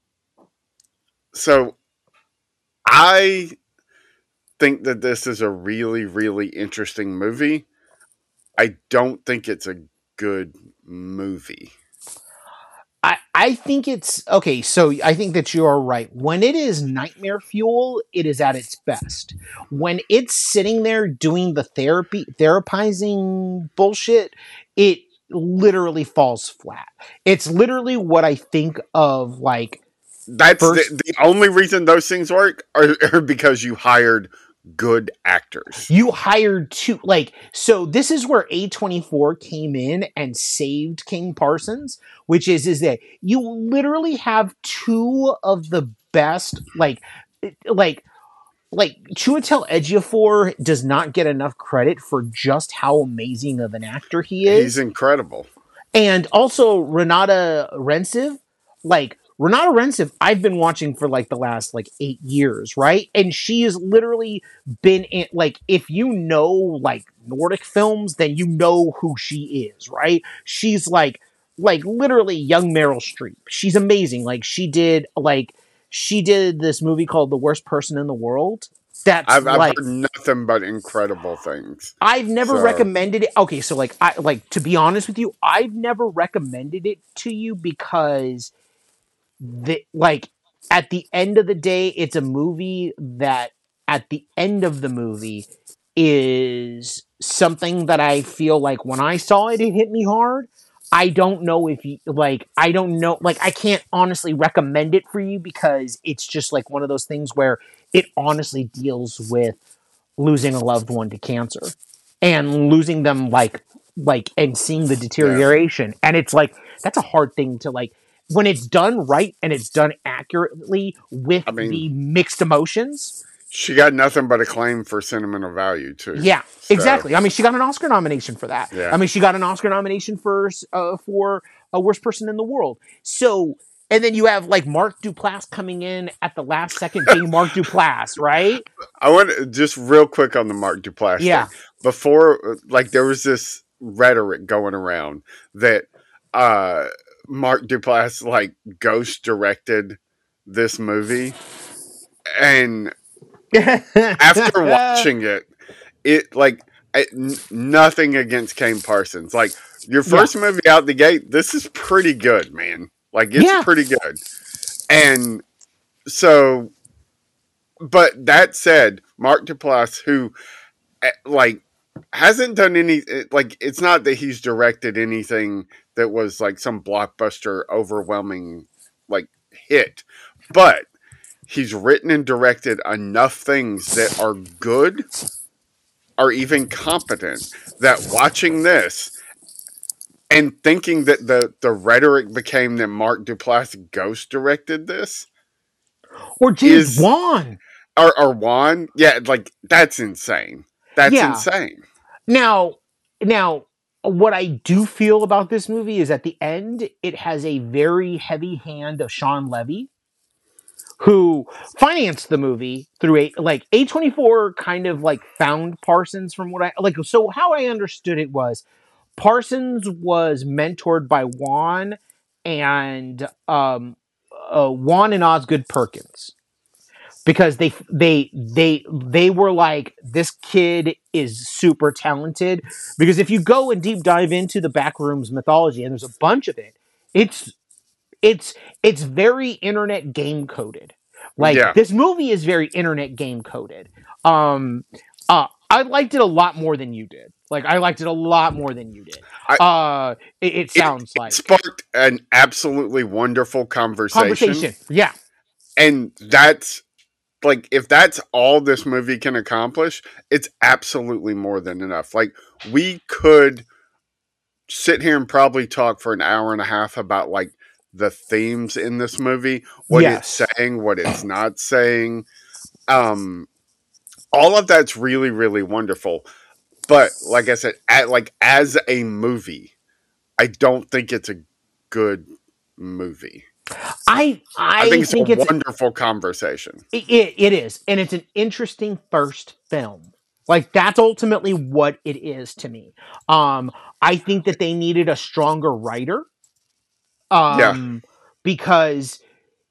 [SPEAKER 2] so I think that this is a really really interesting movie. I don't think it's a good movie.
[SPEAKER 3] I think it's okay. So I think that you are right. When it is nightmare fuel, it is at its best. When it's sitting there doing the therapizing bullshit, it literally falls flat. It's literally what I think of like
[SPEAKER 2] That's
[SPEAKER 3] first.
[SPEAKER 2] the only reason those things work are because you hired good actors.
[SPEAKER 3] You hired two, like, so this is where A24 came in and saved King Parsons, which is that you literally have two of the best, like, Chiwetel Ejiofor does not get enough credit for just how amazing of an actor he
[SPEAKER 2] He's
[SPEAKER 3] is.
[SPEAKER 2] incredible.
[SPEAKER 3] And also Renata Renciv, like Renata Renciv, I've been watching for like the last like 8 years, right? And she has literally been in, like, if you know like Nordic films, then you know who she is, right? She's like literally young Meryl Streep. She's amazing. She did this movie called The Worst Person in the World. That's
[SPEAKER 2] I've
[SPEAKER 3] like
[SPEAKER 2] heard nothing but incredible things.
[SPEAKER 3] I've never
[SPEAKER 2] So
[SPEAKER 3] recommended it. Okay, so to be honest with you, I've never recommended it to you because like at the end of the day, it's a movie that at the end of the movie is something that I feel like when I saw it, it hit me hard. I don't know if you like, I don't know, like, I can't honestly recommend it for you because it's just like one of those things where it honestly deals with losing a loved one to cancer and losing them and seeing the
[SPEAKER 2] yeah,
[SPEAKER 3] deterioration. And it's like, that's a hard thing to like, when it's done right and it's done accurately with
[SPEAKER 2] I mean,
[SPEAKER 3] the mixed emotions.
[SPEAKER 2] she got nothing but acclaim for sentimental value too.
[SPEAKER 3] Yeah,
[SPEAKER 2] So,
[SPEAKER 3] exactly. I mean, she got an Oscar nomination for that.
[SPEAKER 2] Yeah.
[SPEAKER 3] I mean, she got an Oscar nomination for a Worst Person in the World. So, and then you have like Mark Duplass coming in at the last second, being Mark Duplass, right?
[SPEAKER 2] I want to just real quick on the Mark Duplass thing. Before, like, there was this rhetoric going around that Mark Duplass like ghost directed this movie, and after watching it like nothing against Kane Parsons. Like, your first movie out the gate, this is pretty good, man. Like, it's pretty good. And so, but that said, Mark Duplass, who like hasn't done any, like, it's not that he's directed anything that was like some blockbuster overwhelming like hit, but he's written and directed enough things that are good or even competent that watching this and thinking that the rhetoric became that Mark Duplass ghost directed this,
[SPEAKER 3] or James Wan,
[SPEAKER 2] or Wan, yeah, like, that's insane. That's insane.
[SPEAKER 3] Now, what I do feel about this movie is at the end, it has a very heavy hand of Sean Levy, who financed the movie through A24 kind of like found Parsons from what I like. So how I understood it was Parsons was mentored by Wan and Osgood Perkins, because they were like, this kid is super talented. Because if you go and deep dive into the Backrooms mythology, and there's a bunch of it, it's very internet game coded. Like, this movie is very internet game coded. I liked it a lot more than you did. Like, I liked it a lot more than you did. It sounds like
[SPEAKER 2] it sparked an absolutely wonderful conversation.
[SPEAKER 3] Yeah.
[SPEAKER 2] And that's like, if that's all this movie can accomplish, it's absolutely more than enough. Like, we could sit here and probably talk for an hour and a half about like the themes in this movie, what it's saying, what it's not saying. All of that's really, really wonderful. But like I said, as a movie, I don't think it's a good movie.
[SPEAKER 3] I think
[SPEAKER 2] it's a wonderful conversation.
[SPEAKER 3] It is, and it's an interesting first film. Like, that's ultimately what it is to me. I think that they needed a stronger writer. Because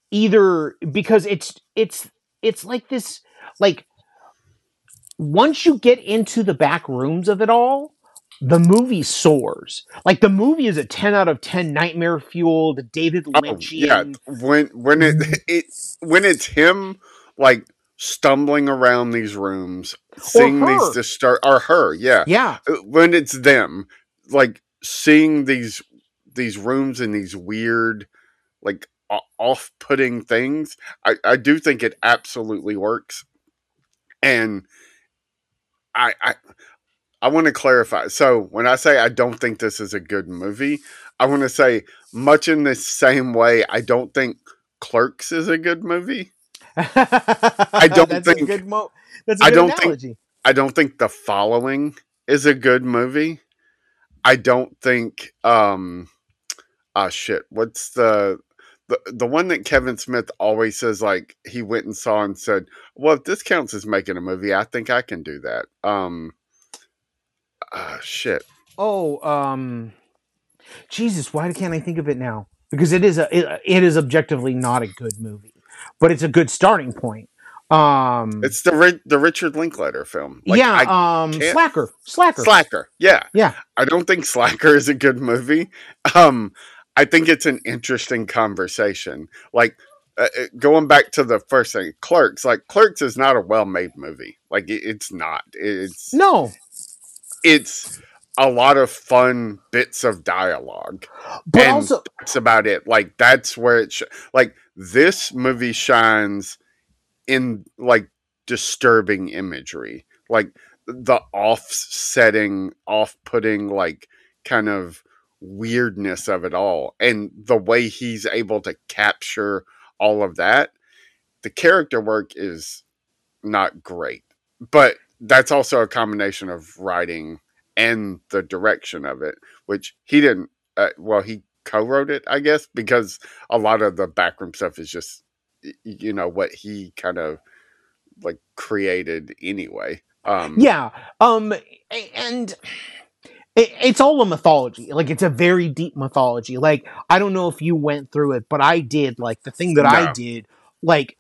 [SPEAKER 3] it's like this, like, once you get into the back rooms of it all, the movie soars. Like the movie is a 10 out of 10 nightmare fueled David
[SPEAKER 2] Oh yeah,
[SPEAKER 3] Lynchian.
[SPEAKER 2] when it when it's him like stumbling around these rooms,
[SPEAKER 3] Or
[SPEAKER 2] seeing these
[SPEAKER 3] her.
[SPEAKER 2] disturb or her, yeah.
[SPEAKER 3] Yeah.
[SPEAKER 2] When it's them, like seeing these rooms and these weird, like off-putting things, I do think it absolutely works. And I I, I want to clarify. So when I say I don't think this is a good movie, I want to say much in the same way I don't think Clerks is a good movie. I don't
[SPEAKER 3] That's a
[SPEAKER 2] think
[SPEAKER 3] good that's a
[SPEAKER 2] I
[SPEAKER 3] good
[SPEAKER 2] don't think
[SPEAKER 3] analogy.
[SPEAKER 2] I don't think The Following is a good movie. I don't think shit. What's the one that Kevin Smith always says like he went and saw and said, "Well, if this counts as making a movie, I think I can do that." Shit.
[SPEAKER 3] Oh, Jesus, why can't I think of it now? Because it is objectively not a good movie, but it's a good starting point.
[SPEAKER 2] It's the Richard Linklater film. Like
[SPEAKER 3] Yeah,
[SPEAKER 2] I can't
[SPEAKER 3] Slacker.
[SPEAKER 2] Slacker. Yeah.
[SPEAKER 3] Yeah.
[SPEAKER 2] I don't think Slacker is a good movie. Um I think it's an interesting conversation. Like going back to the first thing, Clerks. Like Clerks is not a well-made movie. Like it's not.
[SPEAKER 3] No,
[SPEAKER 2] It's a lot of fun bits of dialogue,
[SPEAKER 3] but
[SPEAKER 2] and
[SPEAKER 3] also
[SPEAKER 2] that's about it. Like that's where like this movie shines in like disturbing imagery, like the offsetting, off-putting, like kind of weirdness of it all, and the way he's able to capture all of that. The character work is not great, but that's also a combination of writing and the direction of it, which he didn't. Well, he co-wrote it, I guess, because a lot of the backroom stuff is just what he kind of like created anyway.
[SPEAKER 3] yeah, and it's all a mythology. Like it's a very deep mythology. Like I don't know if you went through it, but I did. Like the thing that I
[SPEAKER 2] No,
[SPEAKER 3] did, like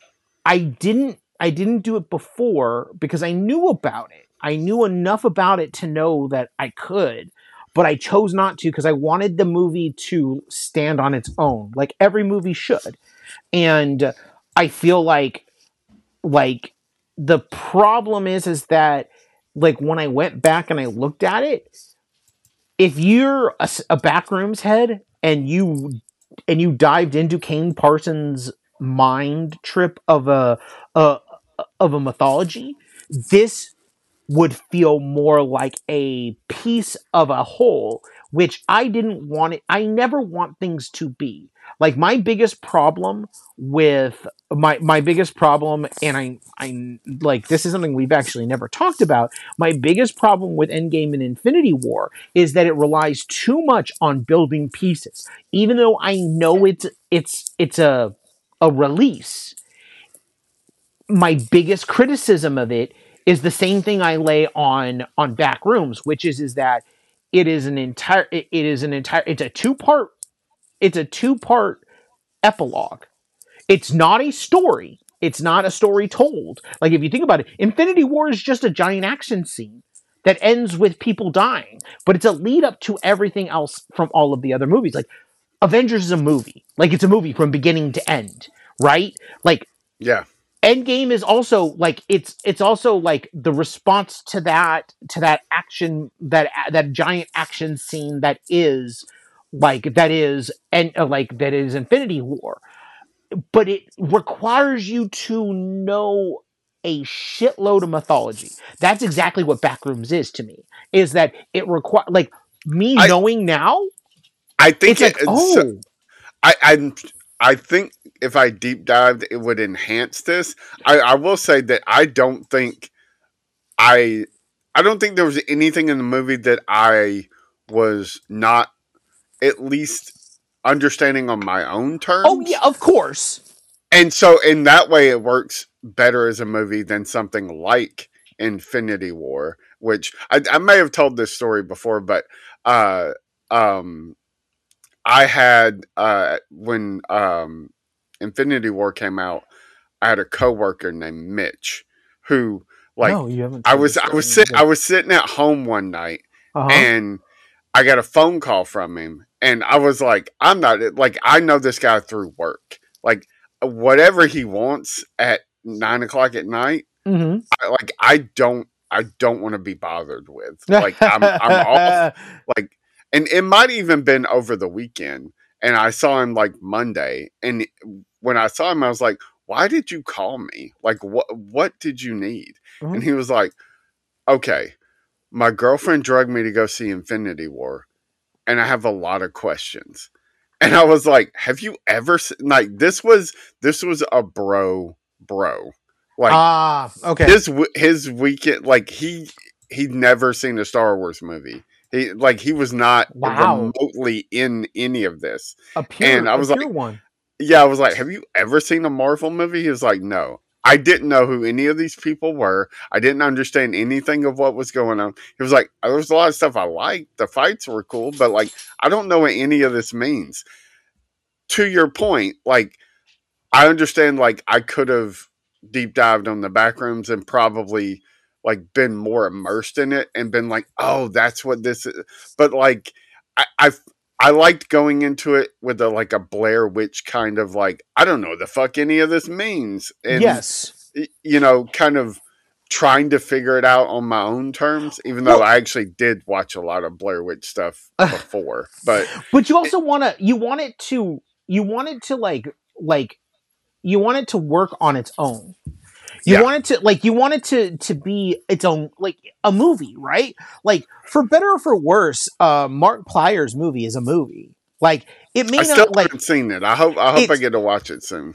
[SPEAKER 3] I didn't do it before because I knew about it. I knew enough about it to know that I could, but I chose not to because I wanted the movie to stand on its own, like every movie should. And I feel like the problem is that like when I went back and I looked at it, if you're a backrooms head and you dived into Kane Parsons' mind trip a of a mythology, this would feel more like a piece of a whole, which I didn't want it. I never want things to be. Like my biggest problem with my biggest problem, and I like this is something we've actually never talked about. My biggest problem with Endgame and Infinity War is that it relies too much on building pieces. Even though I know it's a release, my biggest criticism of it is the same thing I lay on back rooms, which is that it's a two part epilogue. It's not a story. It's not a story told. Like if you think about it, Infinity War is just a giant action scene that ends with people dying, but it's a lead up to everything else from all of the other movies. Like Avengers is a movie. Like it's a movie from beginning to end, right? Like
[SPEAKER 2] yeah,
[SPEAKER 3] Endgame is also like it's also like the response to that action that giant action scene that is Infinity War, but it requires you to know a shitload of mythology. That's exactly what Backrooms is to me. Is that it require like me
[SPEAKER 2] I
[SPEAKER 3] knowing now?
[SPEAKER 2] I think
[SPEAKER 3] It's like
[SPEAKER 2] it's I I I think if I deep dived, it would enhance this. I will say that I I don't think there was anything in the movie that I was not at least understanding on my own
[SPEAKER 3] oh yeah,
[SPEAKER 2] terms.
[SPEAKER 3] of course.
[SPEAKER 2] And so in that way it works better as a movie than something like Infinity War, which I may have told this story before, but uh um I had when Infinity War came out, I had a coworker named Mitch who like
[SPEAKER 3] No, you haven't told this story.
[SPEAKER 2] I was sitting at home one night
[SPEAKER 3] Uh-huh.
[SPEAKER 2] and I got a phone call from him, and I was like, I'm not like I know this guy through work. Like whatever he wants at 9 o'clock at night,
[SPEAKER 3] Mm-hmm.
[SPEAKER 2] I don't want to be bothered with. Like I'm off. Like, and it might even been over the weekend, and I saw him like Monday, and when I saw him, I was like, why did you call me? Like what did you need?
[SPEAKER 3] Mhm.
[SPEAKER 2] And he was like, okay, my girlfriend drugged me to go see Infinity War, and I have a lot of questions. And I was like, have you ever like this was a bro. Like
[SPEAKER 3] Okay.
[SPEAKER 2] his weekend, like he'd never seen a Star Wars movie. He was not
[SPEAKER 3] Wow.
[SPEAKER 2] remotely in any of this.
[SPEAKER 3] A
[SPEAKER 2] And
[SPEAKER 3] pure
[SPEAKER 2] I
[SPEAKER 3] a
[SPEAKER 2] was
[SPEAKER 3] pure
[SPEAKER 2] like,
[SPEAKER 3] one.
[SPEAKER 2] yeah, I was like, have you ever seen a Marvel movie? He was like, no. I didn't know who any of these people were. I didn't understand anything of what was going on. He was like, there was a lot of stuff I liked. The fights were cool, but like, I don't know what any of this means. To your point, like, I understand, like, I could have deep dived on the back rooms and probably like been more immersed in it and been like, oh, that's what this is. But like, I, I, I liked going into it with a Blair Witch kind of like, I don't know the fuck any of this means. And,
[SPEAKER 3] Yes.
[SPEAKER 2] kind of trying to figure it out on my own terms, even though
[SPEAKER 3] Well,
[SPEAKER 2] I actually did watch a lot of Blair Witch stuff before. But
[SPEAKER 3] but you also you want it to like you want it to work on its own. You
[SPEAKER 2] yeah,
[SPEAKER 3] want it to you want it to be its own, like a movie, right? Like, for better or for worse, Mark Plyer's movie is a movie. Like, it
[SPEAKER 2] I
[SPEAKER 3] may
[SPEAKER 2] still
[SPEAKER 3] not, like,
[SPEAKER 2] haven't seen it. I hope I
[SPEAKER 3] it's
[SPEAKER 2] get to watch it soon.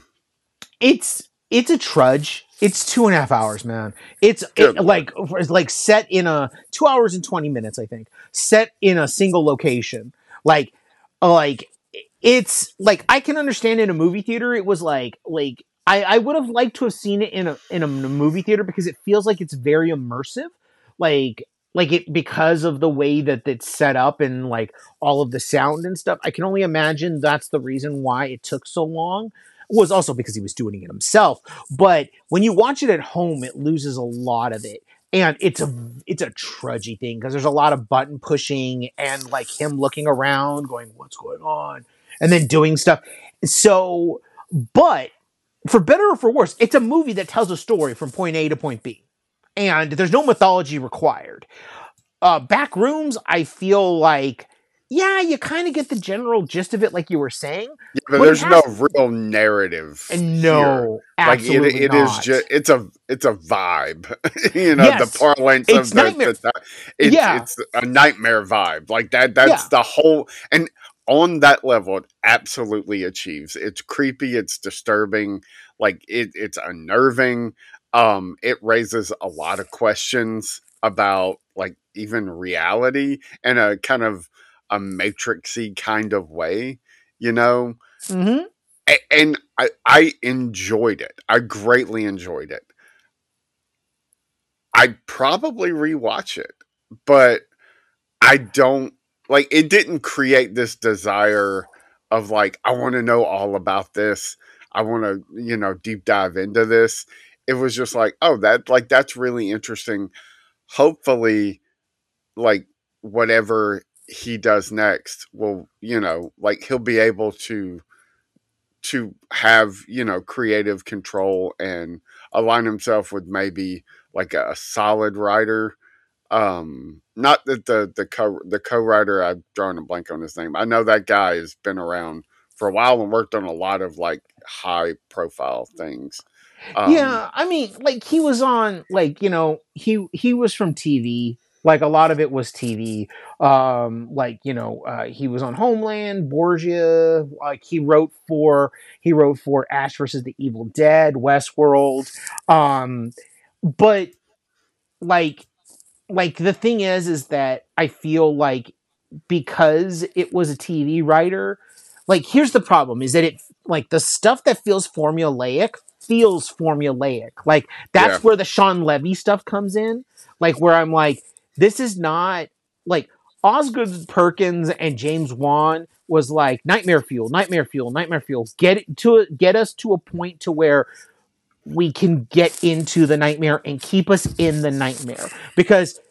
[SPEAKER 3] it's a trudge. It's 2.5 hours, man.
[SPEAKER 2] Good lord.
[SPEAKER 3] Like set in a 2 hours and 20 minutes, I think. Set in a single location. Like like it's like, I can understand in a movie theater. It was like I would have liked to have seen it in a movie theater, because it feels like it's very immersive. Like it, because of the way that it's set up and like all of the sound and stuff. I can only imagine that's the reason why it took so long. Was also because he was doing it himself. But when you watch it at home, it loses a lot of it. And it's a trudgy thing, because there's a lot of button pushing and like him looking around going, what's going on, and then doing stuff. So, but for better or for worse, it's a movie that tells a story from point A to point B, and there's no mythology required. Back rooms, I feel like, yeah, you kind of get the general gist of it, like you were saying,
[SPEAKER 2] Yeah, but
[SPEAKER 3] but it
[SPEAKER 2] there's no
[SPEAKER 3] has,
[SPEAKER 2] real narrative
[SPEAKER 3] and
[SPEAKER 2] here.
[SPEAKER 3] no,
[SPEAKER 2] Like
[SPEAKER 3] absolutely
[SPEAKER 2] it is
[SPEAKER 3] not.
[SPEAKER 2] just it's a vibe. The
[SPEAKER 3] Yes,
[SPEAKER 2] parlance
[SPEAKER 3] it's
[SPEAKER 2] of
[SPEAKER 3] nightmare. Yeah,
[SPEAKER 2] it's a nightmare vibe. Like that's
[SPEAKER 3] yeah.
[SPEAKER 2] the whole, and on that level it absolutely achieves. It's creepy, it's disturbing, like it's unnerving. It raises a lot of questions about like even reality in a kind of a matrixy kind of way, you know
[SPEAKER 3] Hmm.
[SPEAKER 2] and I enjoyed it. I greatly enjoyed it. I'd probably rewatch it, but I don't like it. Didn't create this desire of like, I want to know all about this. I want to, deep dive into this. It was just like, oh, that's really interesting. Hopefully, like whatever he does next will, like he'll be able to have creative control and align himself with maybe like a solid writer. Not that the co-writer, I've drawn a blank on his name. I know that guy has been around for a while and worked on a lot of like high profile things. um
[SPEAKER 3] Yeah, I mean, like, he was on, like, he was from TV. Like, a lot of it was TV. Like, he was on Homeland, Borgia. Like, he wrote for Ash versus the Evil Dead, Westworld. Um, but like the thing is that I feel like, because it was a TV writer, like, here's the problem, is that it, like, the stuff that feels formulaic. Like,
[SPEAKER 2] yeah,
[SPEAKER 3] that's where the Sean Levy stuff comes in. Like, where I'm like, this is not like Osgood Perkins and James Wan was like, nightmare fuel, nightmare fuel, nightmare fuel. Get us to a point to where we can get into the nightmare and keep us in the nightmare. Because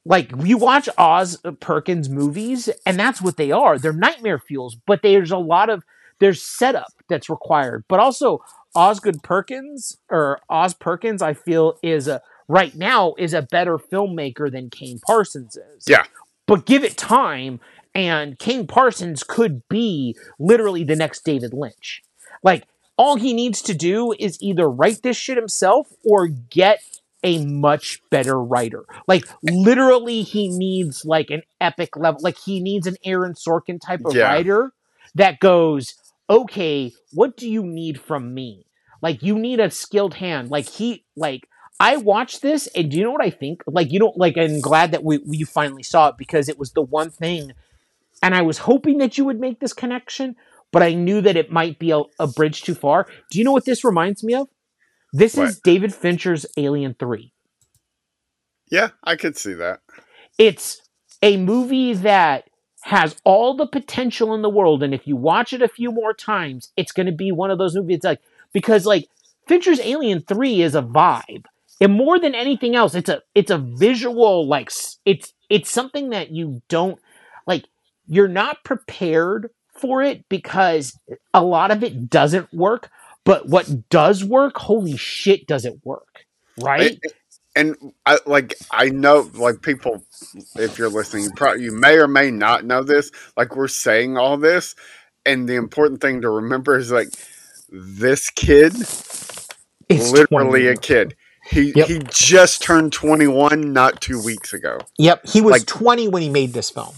[SPEAKER 3] like you watch Oz Perkins movies, and that's what they are. They're nightmare fuels, but there's setup that's required. But also Osgood Perkins or Oz Perkins, I feel right now is a better filmmaker than Kane Parsons is.
[SPEAKER 2] Yeah.
[SPEAKER 3] But give it time, and Kane Parsons could be literally the next David Lynch. Like, all he needs to do is either write this shit himself or get a much better writer. Like, literally, he needs, like, an epic level. Like, he needs an Aaron Sorkin type of writer that goes, okay, what do you need from me? Like, you need a skilled hand. I watched this, and do you know what I think? Like, I'm glad that we finally saw it, because it was the one thing, and I was hoping that you would make this connection, but I knew that it might be a bridge too far. Do you know what this reminds me of? This is David Fincher's Alien 3.
[SPEAKER 2] Yeah, I could see that.
[SPEAKER 3] It's a movie that has all the potential in the world, and if you watch it a few more times, it's going to be one of those movies because Fincher's Alien 3 is a vibe. And more than anything else, it's a visual, like, it's something that you don't, like, you're not prepared for it because a lot of it doesn't work, but what does work, holy shit, does it work, right?
[SPEAKER 2] And I know, like, people, if you're listening, you may or may not know this. Like, we're saying all this, and the important thing to remember is, like, this kid is literally a kid. He just turned 21 not 2 weeks ago.
[SPEAKER 3] Yep, he was 20 when he made this film.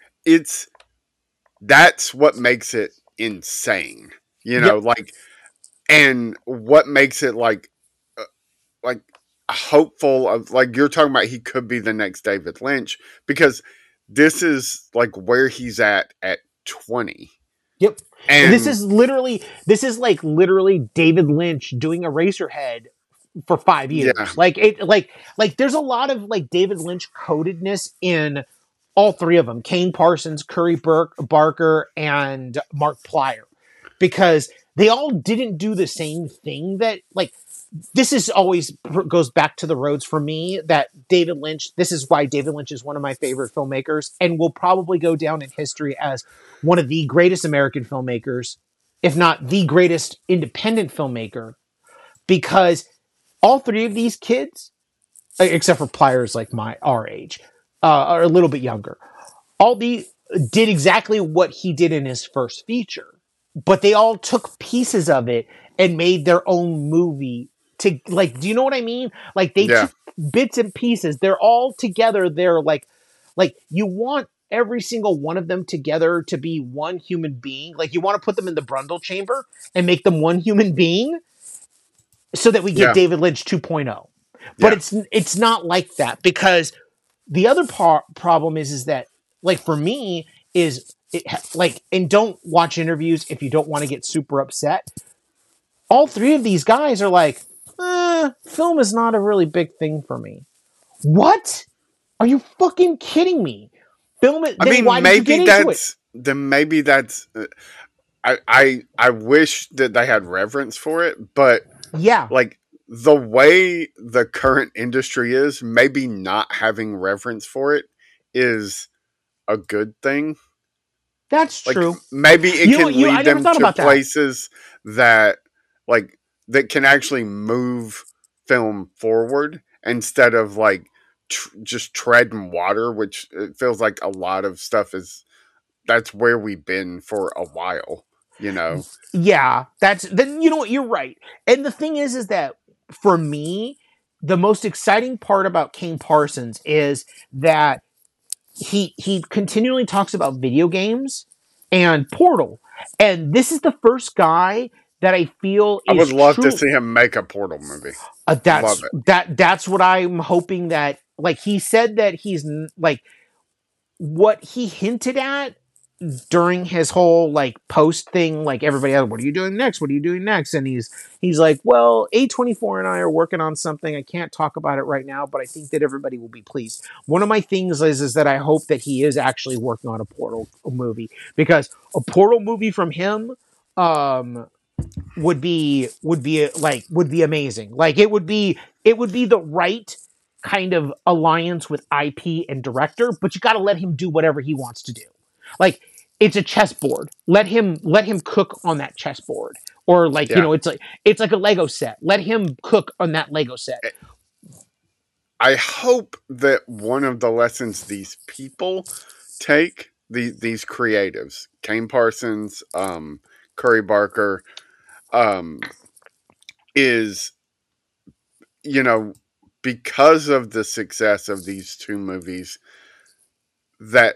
[SPEAKER 2] That's what makes it insane, you know, like, and what makes it like hopeful of, like, you're talking about, he could be the next David Lynch, because this is like where he's at 20.
[SPEAKER 3] Yep. And this is literally David Lynch doing Eraserhead for 5 years. Yeah. Like there's a lot of, like, David Lynch codedness in all three of them: Kane Parsons, Curry Barker, and Mark Plyer, because they all didn't do the same thing. That, like, this is always goes back to the roads for me, that David Lynch, this is why David Lynch is one of my favorite filmmakers, and will probably go down in history as one of the greatest American filmmakers, if not the greatest independent filmmaker, because all three of these kids, except for Plyers, like our age, are a little bit younger, all these did exactly what he did in his first feature, but they all took pieces of it and made their own movie. To, like, do you know what I mean? Like, they took bits and pieces. They're all together. They're like you want every single one of them together to be one human being. Like, you want to put them in the Brundle chamber and make them one human being, so that we get David Lynch 2.0. But it's not like that, because the other problem is that, like, for me, and don't watch interviews if you don't want to get super upset. All three of these guys are like, film is not a really big thing for me. What? Are you fucking kidding me? Film it.
[SPEAKER 2] I mean, maybe that's I wish that they had reverence for it, but like, the way the current industry is, maybe not having reverence for it is a good thing.
[SPEAKER 3] That's true.
[SPEAKER 2] Maybe it can lead them to places that can actually move film forward, instead of, like, just treading water, which it feels like a lot of stuff that's where we've been for a while, you know?
[SPEAKER 3] Yeah, you know what, you're right. And the thing is that, for me, the most exciting part about Kane Parsons is that he continually talks about video games and Portal. And this is the first guy that I feel
[SPEAKER 2] I would love to see him make a Portal movie.
[SPEAKER 3] That's what I'm hoping that, like, he said that he's, like, what he hinted at during his whole, like, post thing, like, everybody else, what are you doing next? What are you doing next? And he's like, well, A24 and I are working on something. I can't talk about it right now, but I think that everybody will be pleased. One of my things is that I hope that he is actually working on a Portal movie, because a Portal movie from him, would be amazing. Like, it would be the right kind of alliance with IP and director, but you got to let him do whatever he wants to do. Like it's a chessboard. Let him cook on that chessboard. Or like,
[SPEAKER 2] Yeah.
[SPEAKER 3] it's like a Lego set. Let him cook on that Lego set.
[SPEAKER 2] I hope that one of the lessons these people take, these creatives, Kane Parsons, Curry Barker, is, because of the success of these two movies, that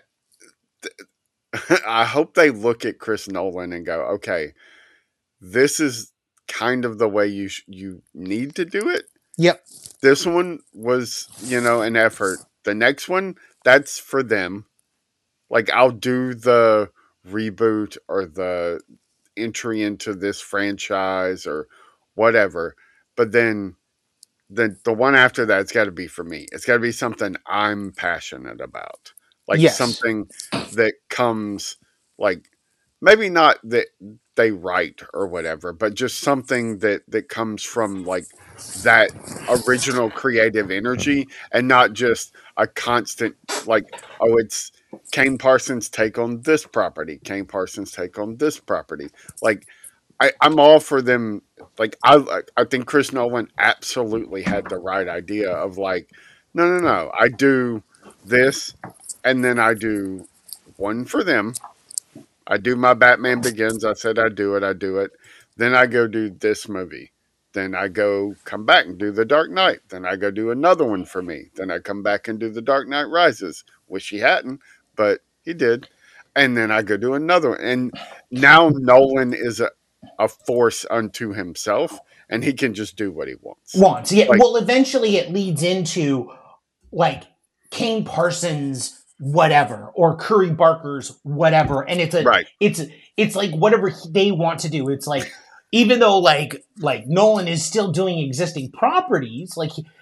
[SPEAKER 2] I hope they look at Chris Nolan and go, okay, this is kind of the way you need to do it.
[SPEAKER 3] Yep.
[SPEAKER 2] This one was, an effort. The next one, that's for them. Like, I'll do the reboot or the entry into this franchise or whatever. But then the one after that, it's got to be for me. It's got to be something I'm passionate about. Like something that comes, like, maybe not that they write or whatever, but just something that comes from, like, that original creative energy and not just a constant, like, oh, it's Kane Parsons' take on this property, Kane Parsons' take on this property. Like, I'm all for them. Like, I think Chris Nolan absolutely had the right idea of, like, no. I do this, and then I do one for them. I do my Batman Begins. I said I do it. Then I go do this movie. Then I go come back and do The Dark Knight. Then I go do another one for me. Then I come back and do The Dark Knight Rises. Wish he hadn't, but he did. And then I go do another one. And now Nolan is a force unto himself, and he can just do what he wants.
[SPEAKER 3] Yeah. Like, well, eventually it leads into, like, Kane Parsons whatever or Curry Barker's whatever, and it's like whatever they want to do. It's like, even though like Nolan is still doing existing properties,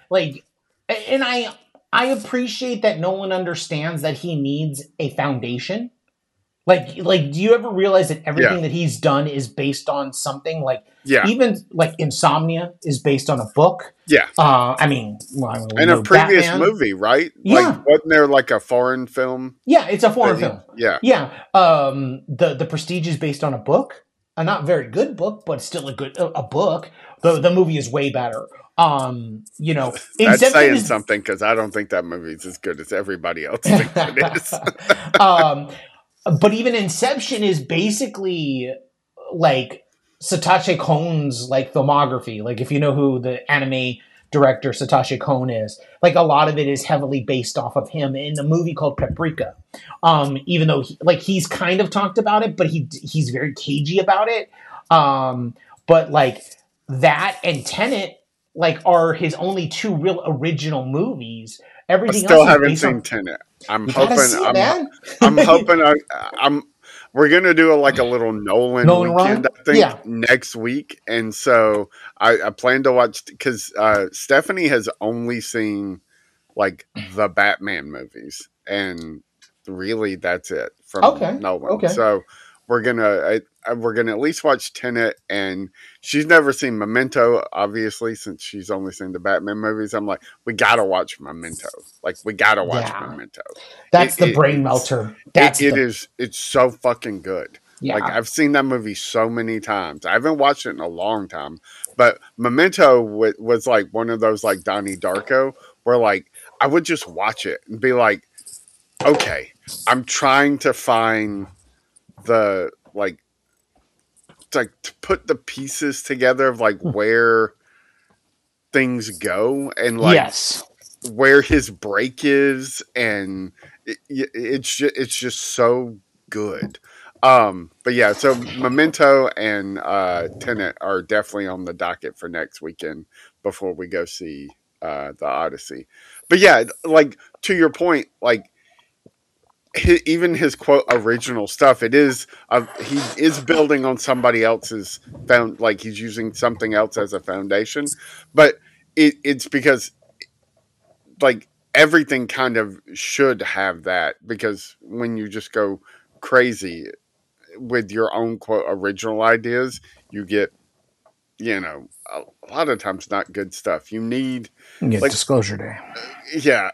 [SPEAKER 3] and I appreciate that Nolan understands that he needs a foundation. Like, do you ever realize that everything that he's done is based on something? Like, even like Insomnia is based on a book.
[SPEAKER 2] Yeah.
[SPEAKER 3] I mean,
[SPEAKER 2] and a previous movie, right?
[SPEAKER 3] Yeah.
[SPEAKER 2] Like, wasn't there like a foreign film?
[SPEAKER 3] Yeah, it's a foreign film.
[SPEAKER 2] Yeah.
[SPEAKER 3] Yeah. The Prestige is based on a book, a not very good book, but still a book. The movie is way better.
[SPEAKER 2] That's saying something, because I don't think that movie's as good as everybody else thinks it is.
[SPEAKER 3] But even Inception is basically like Satoshi Kon's like filmography. Like, if you know who the anime director Satoshi Kon is, like, a lot of it is heavily based off of him in the movie called Paprika. Even though he's kind of talked about it, but he's very cagey about it. But like that and Tenet, like, are his only two real original movies. Everything
[SPEAKER 2] I still
[SPEAKER 3] else
[SPEAKER 2] haven't seen Tenet. I'm hoping. We're gonna do a little Nolan weekend, I think, next week, and so I plan to watch, because Stephanie has only seen like the Batman movies, and really that's it from Nolan.
[SPEAKER 3] Okay.
[SPEAKER 2] So we're gonna at least watch Tenet, and she's never seen Memento, obviously, since she's only seen the Batman movies. I'm like, we gotta watch Memento. Like, we gotta watch Memento.
[SPEAKER 3] That's the brain melter.
[SPEAKER 2] It's so fucking good.
[SPEAKER 3] Yeah.
[SPEAKER 2] Like, I've seen that movie so many times. I haven't watched it in a long time, but Memento was like one of those, like, Donnie Darko, where, like, I would just watch it and be like, okay, I'm trying to find the, like to put the pieces together of, like, where things go, and, like, where his break is, and it's just so good. But yeah, so Memento and Tenet are definitely on the docket for next weekend before we go see the Odyssey. But yeah, like, to your point, like, even his quote original stuff, he is building on somebody else's like, he's using something else as a foundation, but it's because, like, everything kind of should have that, because when you just go crazy with your own quote original ideas, you get you know, a lot of times not good stuff. You need
[SPEAKER 3] Yeah,
[SPEAKER 2] like,
[SPEAKER 3] disclosure day.
[SPEAKER 2] yeah,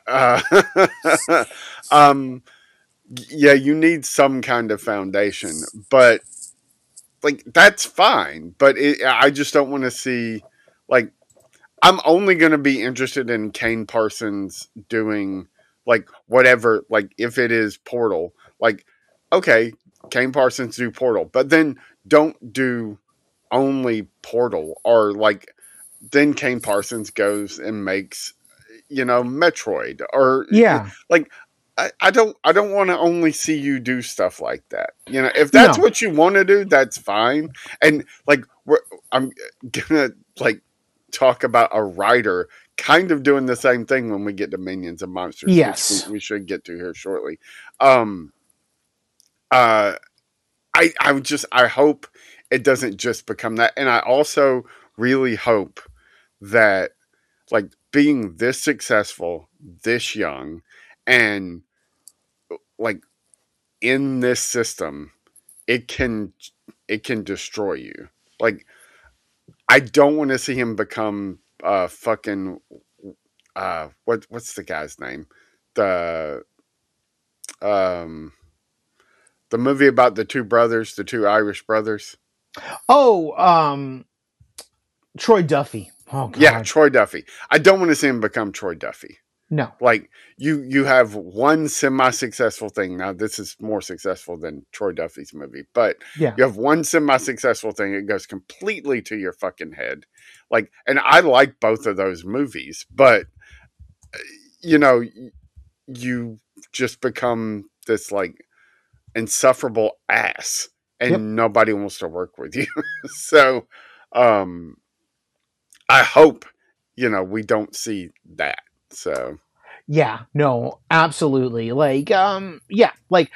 [SPEAKER 2] um, yeah, you need some kind of foundation, but like that's fine. But I just don't want to see like I'm only going to be interested in Kane Parsons doing like whatever, like if it is Portal, like okay, Kane Parsons do Portal, but then don't do only Portal, or like then Kane Parsons goes and makes, you know, Metroid, or
[SPEAKER 3] Yeah.
[SPEAKER 2] like I don't want to only see you do stuff like that. You know, if that's
[SPEAKER 3] No.
[SPEAKER 2] what you want to do, that's fine. And like I'm gonna like talk about a writer kind of doing the same thing when we get to Minions and Monsters,
[SPEAKER 3] Yes.
[SPEAKER 2] which we should get to here shortly. Um, uh, I hope it doesn't just become that, and I also really hope that like being this successful, this young, and like in this system, it can destroy you. Like I don't want to see him become fucking what's the guy's name? The um the movie about the two brothers, the two Irish brothers.
[SPEAKER 3] Oh, Troy Duffy. Oh God.
[SPEAKER 2] Yeah, Troy Duffy. I don't want to see him become Troy Duffy.
[SPEAKER 3] No.
[SPEAKER 2] Like you have one semi-successful thing. Now this is more successful than Troy Duffy's movie, but
[SPEAKER 3] Yeah.
[SPEAKER 2] you have one semi-successful thing. It goes completely to your fucking head. Like, and I like both of those movies, but you know, you just become this like insufferable ass, and
[SPEAKER 3] Yep.
[SPEAKER 2] nobody wants to work with you. So, um, I hope you know we don't see that. So.
[SPEAKER 3] Yeah. No. Absolutely. Like. Yeah. Like.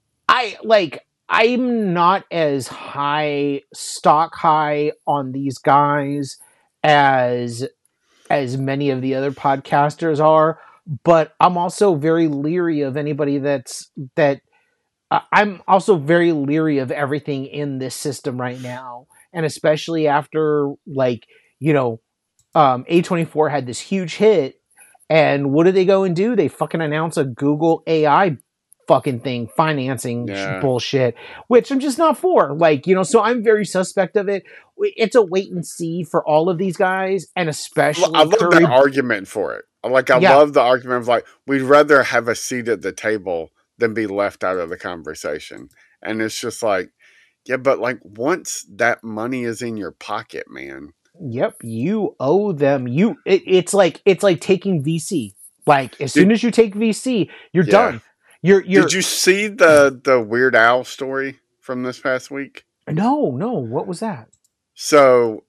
[SPEAKER 3] I'm not as stock high on these guys as many of the other podcasters are, but I'm also very leery of anybody that I'm also very leery of everything in this system right now, and especially after like you know A24 had this huge hit, and what do they go and do? They fucking announce a Google AI fucking thing, financing
[SPEAKER 2] Yeah.
[SPEAKER 3] bullshit, which I'm just not for. Like, so I'm very suspect of it. It's a wait and see for all of these guys, and
[SPEAKER 2] I
[SPEAKER 3] especially
[SPEAKER 2] love their
[SPEAKER 3] Curry.
[SPEAKER 2] argument for it. Like, I
[SPEAKER 3] Yeah,
[SPEAKER 2] love the argument of like, we'd rather have a seat at the table than be left out of the conversation. And it's just like, yeah, but like once that money is in your pocket, man.
[SPEAKER 3] yep, you owe them. It's like taking VC. Like as soon as you take VC, you're
[SPEAKER 2] Yeah.
[SPEAKER 3] done. You're
[SPEAKER 2] Did you see the Weird Al story from this past week?
[SPEAKER 3] no. What was that?
[SPEAKER 2] So,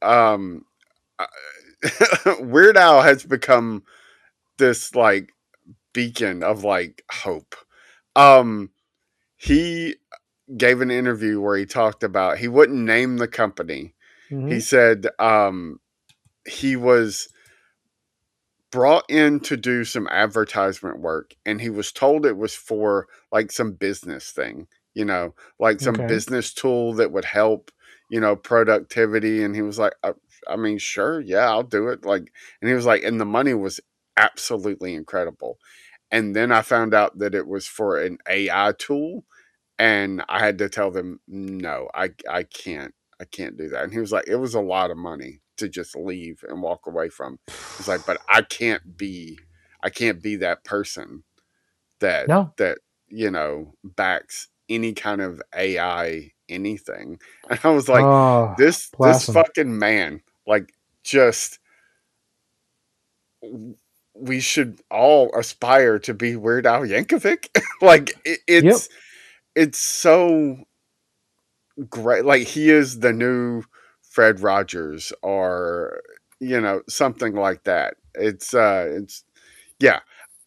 [SPEAKER 2] Weird Al has become this like beacon of like hope. He gave an interview where he talked about he wouldn't name the company.
[SPEAKER 3] Mm-hmm.
[SPEAKER 2] He said he was brought in to do some advertisement work, and he was told it was for like some business thing, you know, like some business tool that would help, you know, productivity. And he was like, I mean, sure, yeah, I'll do it. Like, and he was like, and the money was absolutely incredible. And then I found out that it was for an AI tool, and I had to tell them, no, I can't do that. And he was like, it was a lot of money to just leave and walk away from. He's like, but I can't be that person that you know backs any kind of AI anything. And I was like, this fucking man, like, just we should all aspire to be Weird Al Yankovic. Like it's so great. Like he is the new Fred Rogers, or you know, something like that. It's yeah,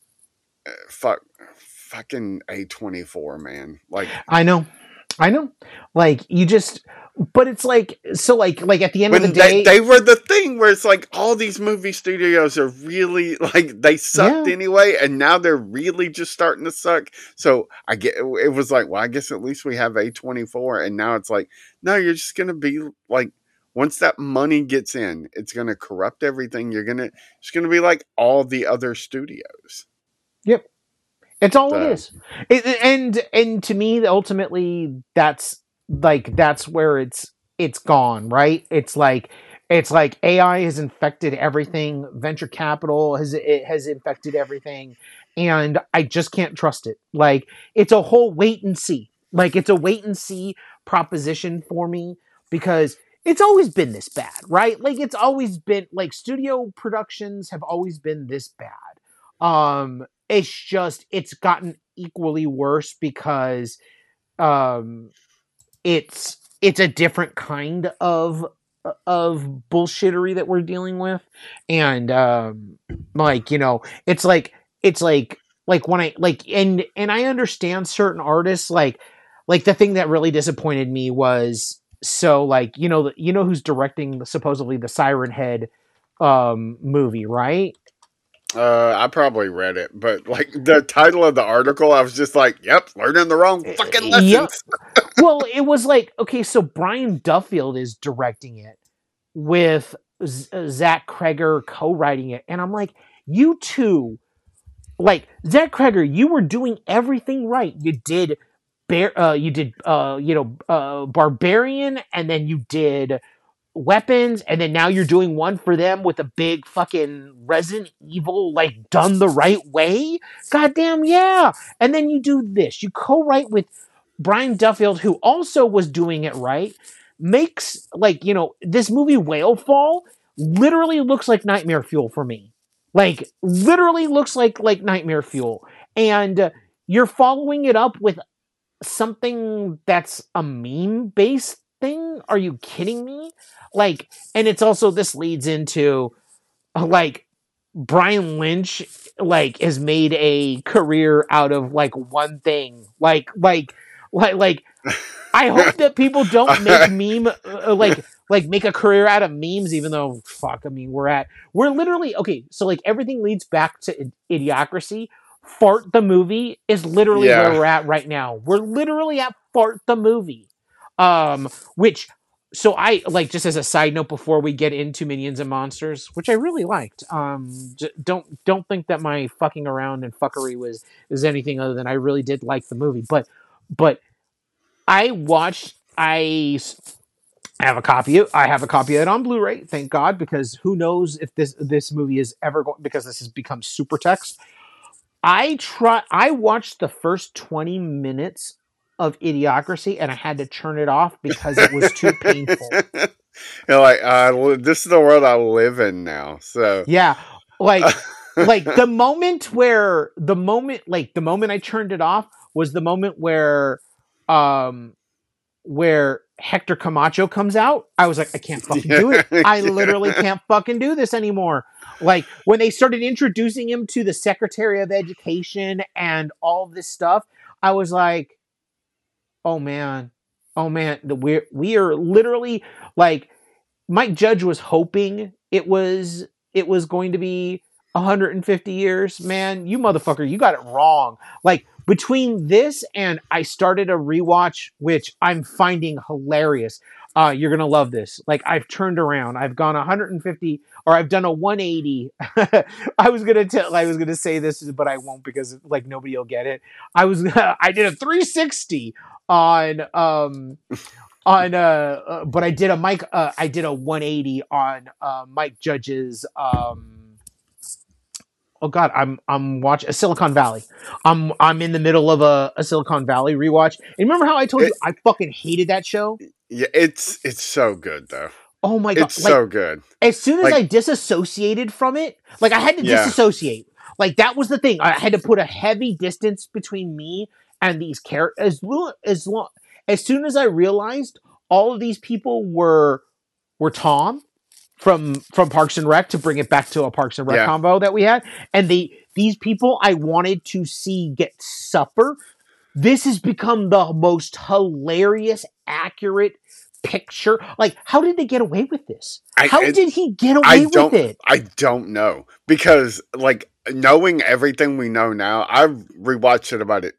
[SPEAKER 2] fucking A24, man. Like
[SPEAKER 3] I know. Like you just, but it's like so. Like at the end of the day,
[SPEAKER 2] they were the thing where it's like all these movie studios are really like they sucked anyway, and now they're really just starting to suck. So I get it was like, well, I guess at least we have A24, and now it's like, no, you're just gonna be like once that money gets in, it's going to corrupt everything. It's going to be like all the other studios.
[SPEAKER 3] Yep. It's all it
[SPEAKER 2] So,
[SPEAKER 3] is. And to me, ultimately, that's where it's gone, right? It's like AI has infected everything. Venture capital has infected everything, and I just can't trust it. Like it's a whole wait and see. Like it's a wait and see proposition for me because it's always been this bad, right? Like it's always been like studio productions have always been this bad. It's just it's gotten equally worse because um it's a different kind of bullshittery that we're dealing with, and like it's like when I like and I understand certain artists like the thing that really disappointed me was so like who's directing supposedly the Siren Head movie, right?
[SPEAKER 2] I probably read it, but like the title of the article, I was just like, "Yep, learning the wrong fucking
[SPEAKER 3] Yeah.
[SPEAKER 2] lessons."
[SPEAKER 3] Well, it was like, okay, so Brian Duffield is directing it with Zach Kreger co-writing it, and I'm like, you two, like Zach Kreger, you were doing everything right. You did, Barbarian, and then you did Weapons, and then now you're doing one for them with a big fucking Resident Evil, like done the right way. Goddamn, yeah. And then you do this. You co-write with Brian Duffield, who also was doing it right. Makes this movie Whalefall literally looks like nightmare fuel for me. Like literally looks like nightmare fuel, and you're following it up with something that's a meme based thing. Are you kidding me? Like, and it's also this leads into like Brian Lynch has made a career out of like one thing. Like I hope that people don't make meme make a career out of memes, even though fuck, I mean we're literally okay. So like everything leads back to Idiocracy. Fart the movie is literally where we're at right now. We're literally at Fart the movie, which. So I like just as a side note before we get into Minions and Monsters, which I really liked. Don't think that my fucking around and fuckery was anything other than I really did like the movie. But I have a copy of it on Blu-ray, thank God, because who knows if this movie is ever going, because this has become super text. I watched the first 20 minutes of Idiocracy and I had to turn it off because it was too painful.
[SPEAKER 2] You're like, this is the world I live in now. So
[SPEAKER 3] yeah, like the moment I turned it off was the moment where Hector Camacho comes out. I was like, I can't fucking do it. I literally can't fucking do this anymore. Like when they started introducing him to the Secretary of Education and all this stuff, I was like, oh man, we are literally like Mike Judge was hoping it was going to be 150 years. Man, you motherfucker, you got it wrong. Like between this and I started a rewatch, which I'm finding hilarious. You're gonna love this. Like I've turned around. I've gone 150, or I've done a 180. I was gonna say this, but I won't because like nobody will get it. I did a 360 on but I did a 180 on Mike Judge's oh god, I'm watching a Silicon Valley. I'm in the middle of a Silicon Valley rewatch. And remember how I told you I fucking hated that show?
[SPEAKER 2] Yeah, it's so good though.
[SPEAKER 3] Oh my god,
[SPEAKER 2] it's so good.
[SPEAKER 3] As soon as I disassociated from it, like I had to disassociate. Like that was the thing. I had to put a heavy distance between me and these characters. As soon as I realized all of these people were Tom from Parks and Rec, to bring it back to a Parks and Rec combo that we had, and these people I wanted to see get suffer. This has become the most hilarious, accurate picture. Like, how did they get away with this? How did he get away with it?
[SPEAKER 2] I don't know, because like knowing everything we know now, I rewatched it about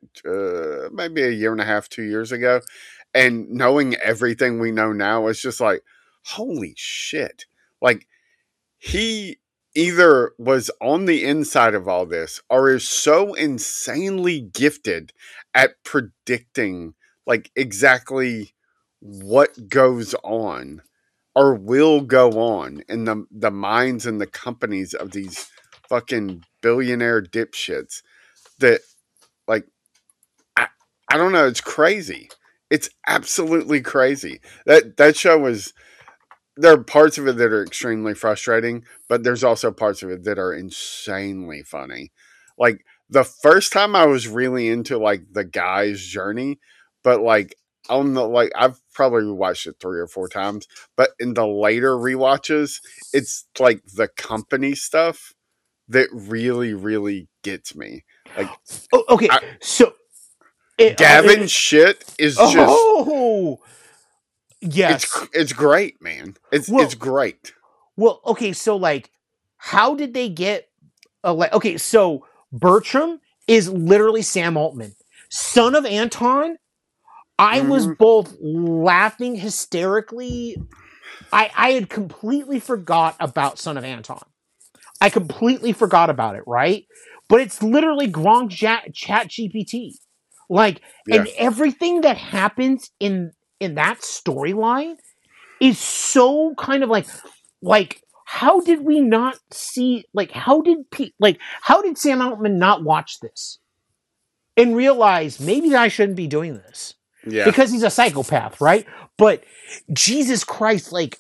[SPEAKER 2] maybe a year and a half, 2 years ago, and knowing everything we know now, it's just like, holy shit. Like, he either was on the inside of all this or is so insanely gifted at predicting like exactly what goes on or will go on in the minds and the companies of these fucking billionaire dipshits that like I, I don't know, it's crazy. It's absolutely crazy. That show was, there are parts of it that are extremely frustrating, but there's also parts of it that are insanely funny. Like the first time I was really into like the guy's journey, but like on the like I've probably watched it 3 or 4 times, but in the later rewatches, it's like the company stuff that really, really gets me. Like,
[SPEAKER 3] Okay,
[SPEAKER 2] I,
[SPEAKER 3] so
[SPEAKER 2] Gavin shit is just
[SPEAKER 3] yes,
[SPEAKER 2] it's great, man. It's great.
[SPEAKER 3] well, okay, so like, how did they get? Okay, so Bertram is literally Sam Altman, son of Anton. I was both laughing hysterically. I had completely forgot about Son of Anton. I completely forgot about it, right? But it's literally Gronk Chat GPT. Like, and everything that happens in that storyline is so kind of like how did we not see, like how did Sam Altman not watch this and realize maybe I shouldn't be doing this?
[SPEAKER 2] Yeah.
[SPEAKER 3] Because he's a psychopath, right? But Jesus Christ, like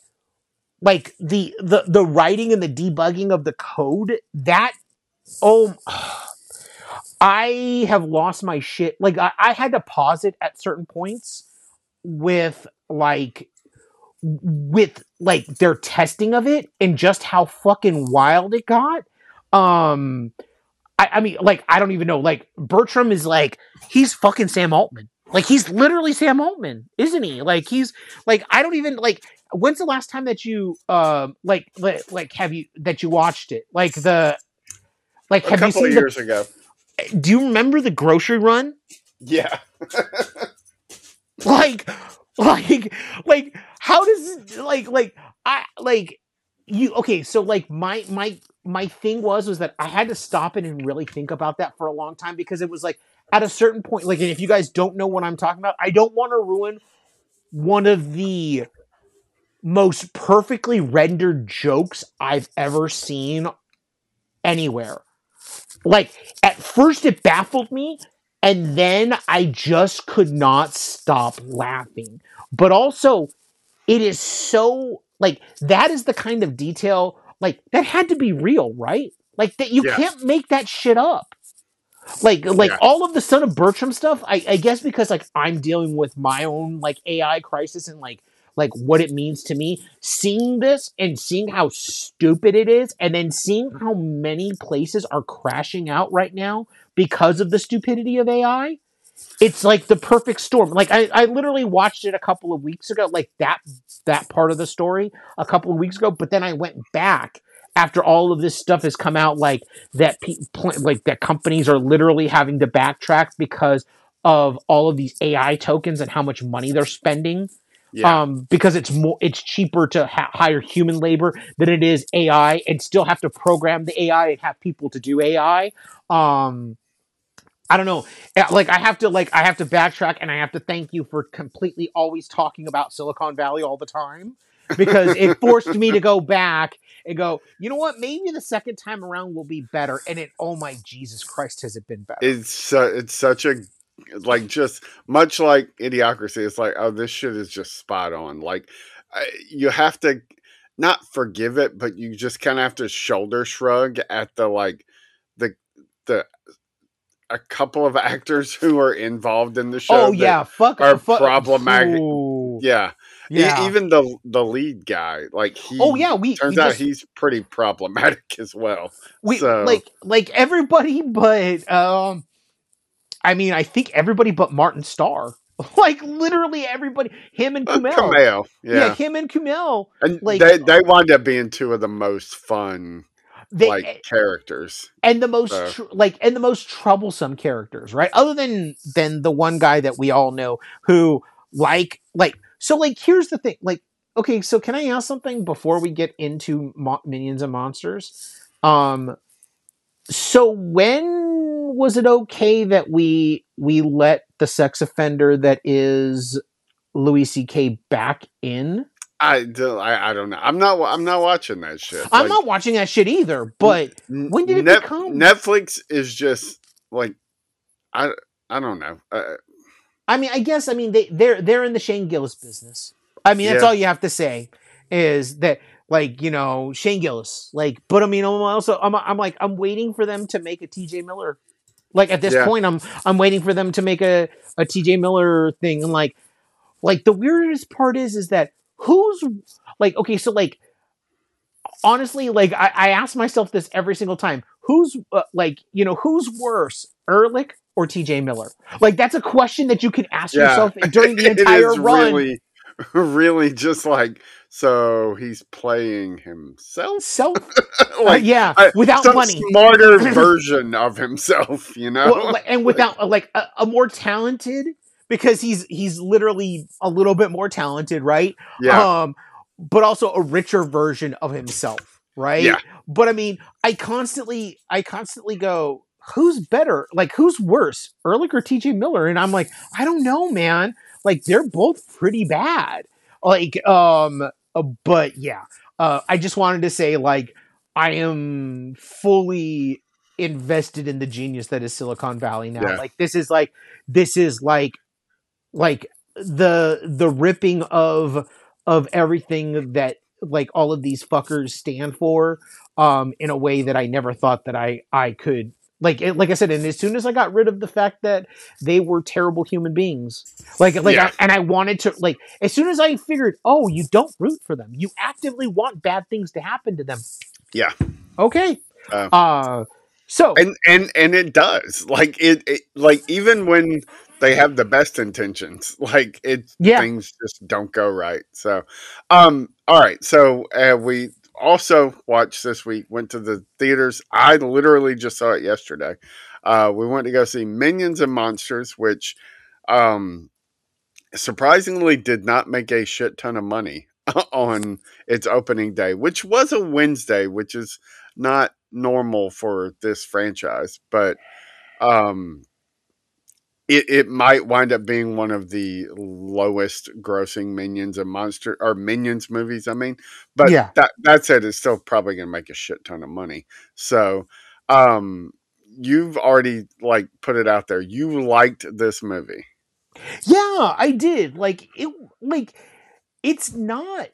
[SPEAKER 3] the writing and the debugging of the code, that I have lost my shit. Like I had to pause it at certain points with their testing of it and just how fucking wild it got. I mean, like, I don't even know. Like, Bertram is like, he's fucking Sam Altman. Like, he's literally Sam Altman, isn't he? Like, he's like, I don't even like. When's the last time that you have you that you watched it? Like have you
[SPEAKER 2] couple
[SPEAKER 3] seen
[SPEAKER 2] of years ago?
[SPEAKER 3] Do you remember the grocery run?
[SPEAKER 2] Yeah.
[SPEAKER 3] like how does you okay, so like my thing was that I had to stop it and really think about that for a long time, because it was like at a certain point, like, and if you guys don't know what I'm talking about, I don't want to ruin one of the most perfectly rendered jokes I've ever seen anywhere. Like, at first it baffled me, and then I just could not stop laughing. But also, it is so, like, that is the kind of detail, like, that had to be real, right? Like, that you can't make that shit up. Like all of the Son of Bertram stuff, I guess because, like, I'm dealing with my own, like, AI crisis and, like what it means to me, seeing this and seeing how stupid it is, and then seeing how many places are crashing out right now because of the stupidity of AI, it's like the perfect storm. Like, I literally watched it a couple of weeks ago, like that part of the story a couple of weeks ago, but then I went back after all of this stuff has come out, like that that companies are literally having to backtrack because of all of these AI tokens and how much money they're spending.
[SPEAKER 2] Yeah.
[SPEAKER 3] Because it's cheaper to hire human labor than it is AI, and still have to program the AI and have people to do AI. I don't know. Like, I have to backtrack, and I have to thank you for completely always talking about Silicon Valley all the time, because it forced me to go back and go, you know what? Maybe the second time around will be better. And oh my Jesus Christ, has it been better?
[SPEAKER 2] It's such a, like, just much like Idiocracy. It's like, oh, this shit is just spot on. Like, you have to not forgive it, but you just kind of have to shoulder shrug at the a couple of actors who are involved in the show.
[SPEAKER 3] Oh yeah,
[SPEAKER 2] problematic.
[SPEAKER 3] Ooh.
[SPEAKER 2] Yeah. Even the lead guy, like, turns out he's pretty problematic as well.
[SPEAKER 3] Like everybody, but I mean, I think everybody but Martin Starr. Like, literally everybody, him and Kumail.
[SPEAKER 2] Yeah,
[SPEAKER 3] him and Kumail.
[SPEAKER 2] And
[SPEAKER 3] like,
[SPEAKER 2] they wind up being two of the most fun characters,
[SPEAKER 3] and the most and the most troublesome characters, right? Other than the one guy that we all know who so, like, here's the thing, like, okay, so can I ask something before we get into Minions and Monsters? So when was it okay that we let the sex offender that is Louis C.K. back in?
[SPEAKER 2] I don't know. I'm not watching that shit.
[SPEAKER 3] I'm
[SPEAKER 2] Like,
[SPEAKER 3] not watching that shit either. But when did it become?
[SPEAKER 2] Netflix is just like I don't know.
[SPEAKER 3] I mean, I guess they're in the Shane Gillis business. I mean, that's
[SPEAKER 2] Yeah.
[SPEAKER 3] all you have to say is that, like, you know, Shane Gillis. Like, but I mean, I'm waiting for them to make a T.J. Miller. Like at this
[SPEAKER 2] Yeah.
[SPEAKER 3] point, I'm waiting for them to make a T.J. Miller thing, and like the weirdest part is that who's like, okay, so like honestly, like I ask myself this every single time: who's like, you know, who's worse, Ehrlich or T.J. Miller? Like that's a question that you can ask yourself during the entire run.
[SPEAKER 2] Really, really, just like, so he's playing himself. Like,
[SPEAKER 3] yeah, without
[SPEAKER 2] some
[SPEAKER 3] money,
[SPEAKER 2] smarter version of himself, you know,
[SPEAKER 3] well, and without like a more talented, because he's literally a little bit more talented, right?
[SPEAKER 2] Yeah.
[SPEAKER 3] But also a richer version of himself, right?
[SPEAKER 2] Yeah.
[SPEAKER 3] But I mean, I constantly go, who's better? Like, who's worse, Ehrlich or T.J. Miller? And I'm like, I don't know, man. Like, they're both pretty bad. Like, but yeah, I just wanted to say, like, I am fully invested in the genius that is Silicon Valley now.
[SPEAKER 2] Yeah.
[SPEAKER 3] Like, this is like the ripping of everything that like all of these fuckers stand for, in a way that I never thought that I could, like I said. And as soon as I got rid of the fact that they were terrible human beings,
[SPEAKER 2] Yeah.
[SPEAKER 3] I wanted to, like, as soon as I figured, oh, you don't root for them, you actively want bad things to happen to them.
[SPEAKER 2] Yeah.
[SPEAKER 3] Okay. So
[SPEAKER 2] and it does, like it like, even when they have the best intentions, like things just don't go right. So all right, so we also watched this week, went to the theaters. I literally just saw it yesterday. We went to go see Minions and Monsters, which surprisingly did not make a shit ton of money on its opening day, which was a Wednesday, which is not normal for this franchise, but it might wind up being one of the lowest grossing Minions movies. I mean, but that said, it's still probably going to make a shit ton of money. So, you've already like put it out there. You liked this movie.
[SPEAKER 3] Yeah, I did. It's not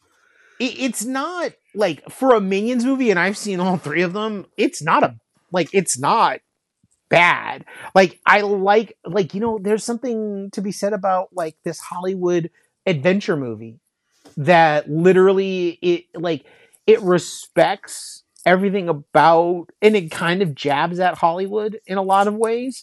[SPEAKER 3] like, for a Minions movie, and I've seen all three of them, it's not bad. Like, I like, you know, there's something to be said about like this Hollywood adventure movie that literally it respects everything about, and it kind of jabs at Hollywood in a lot of ways.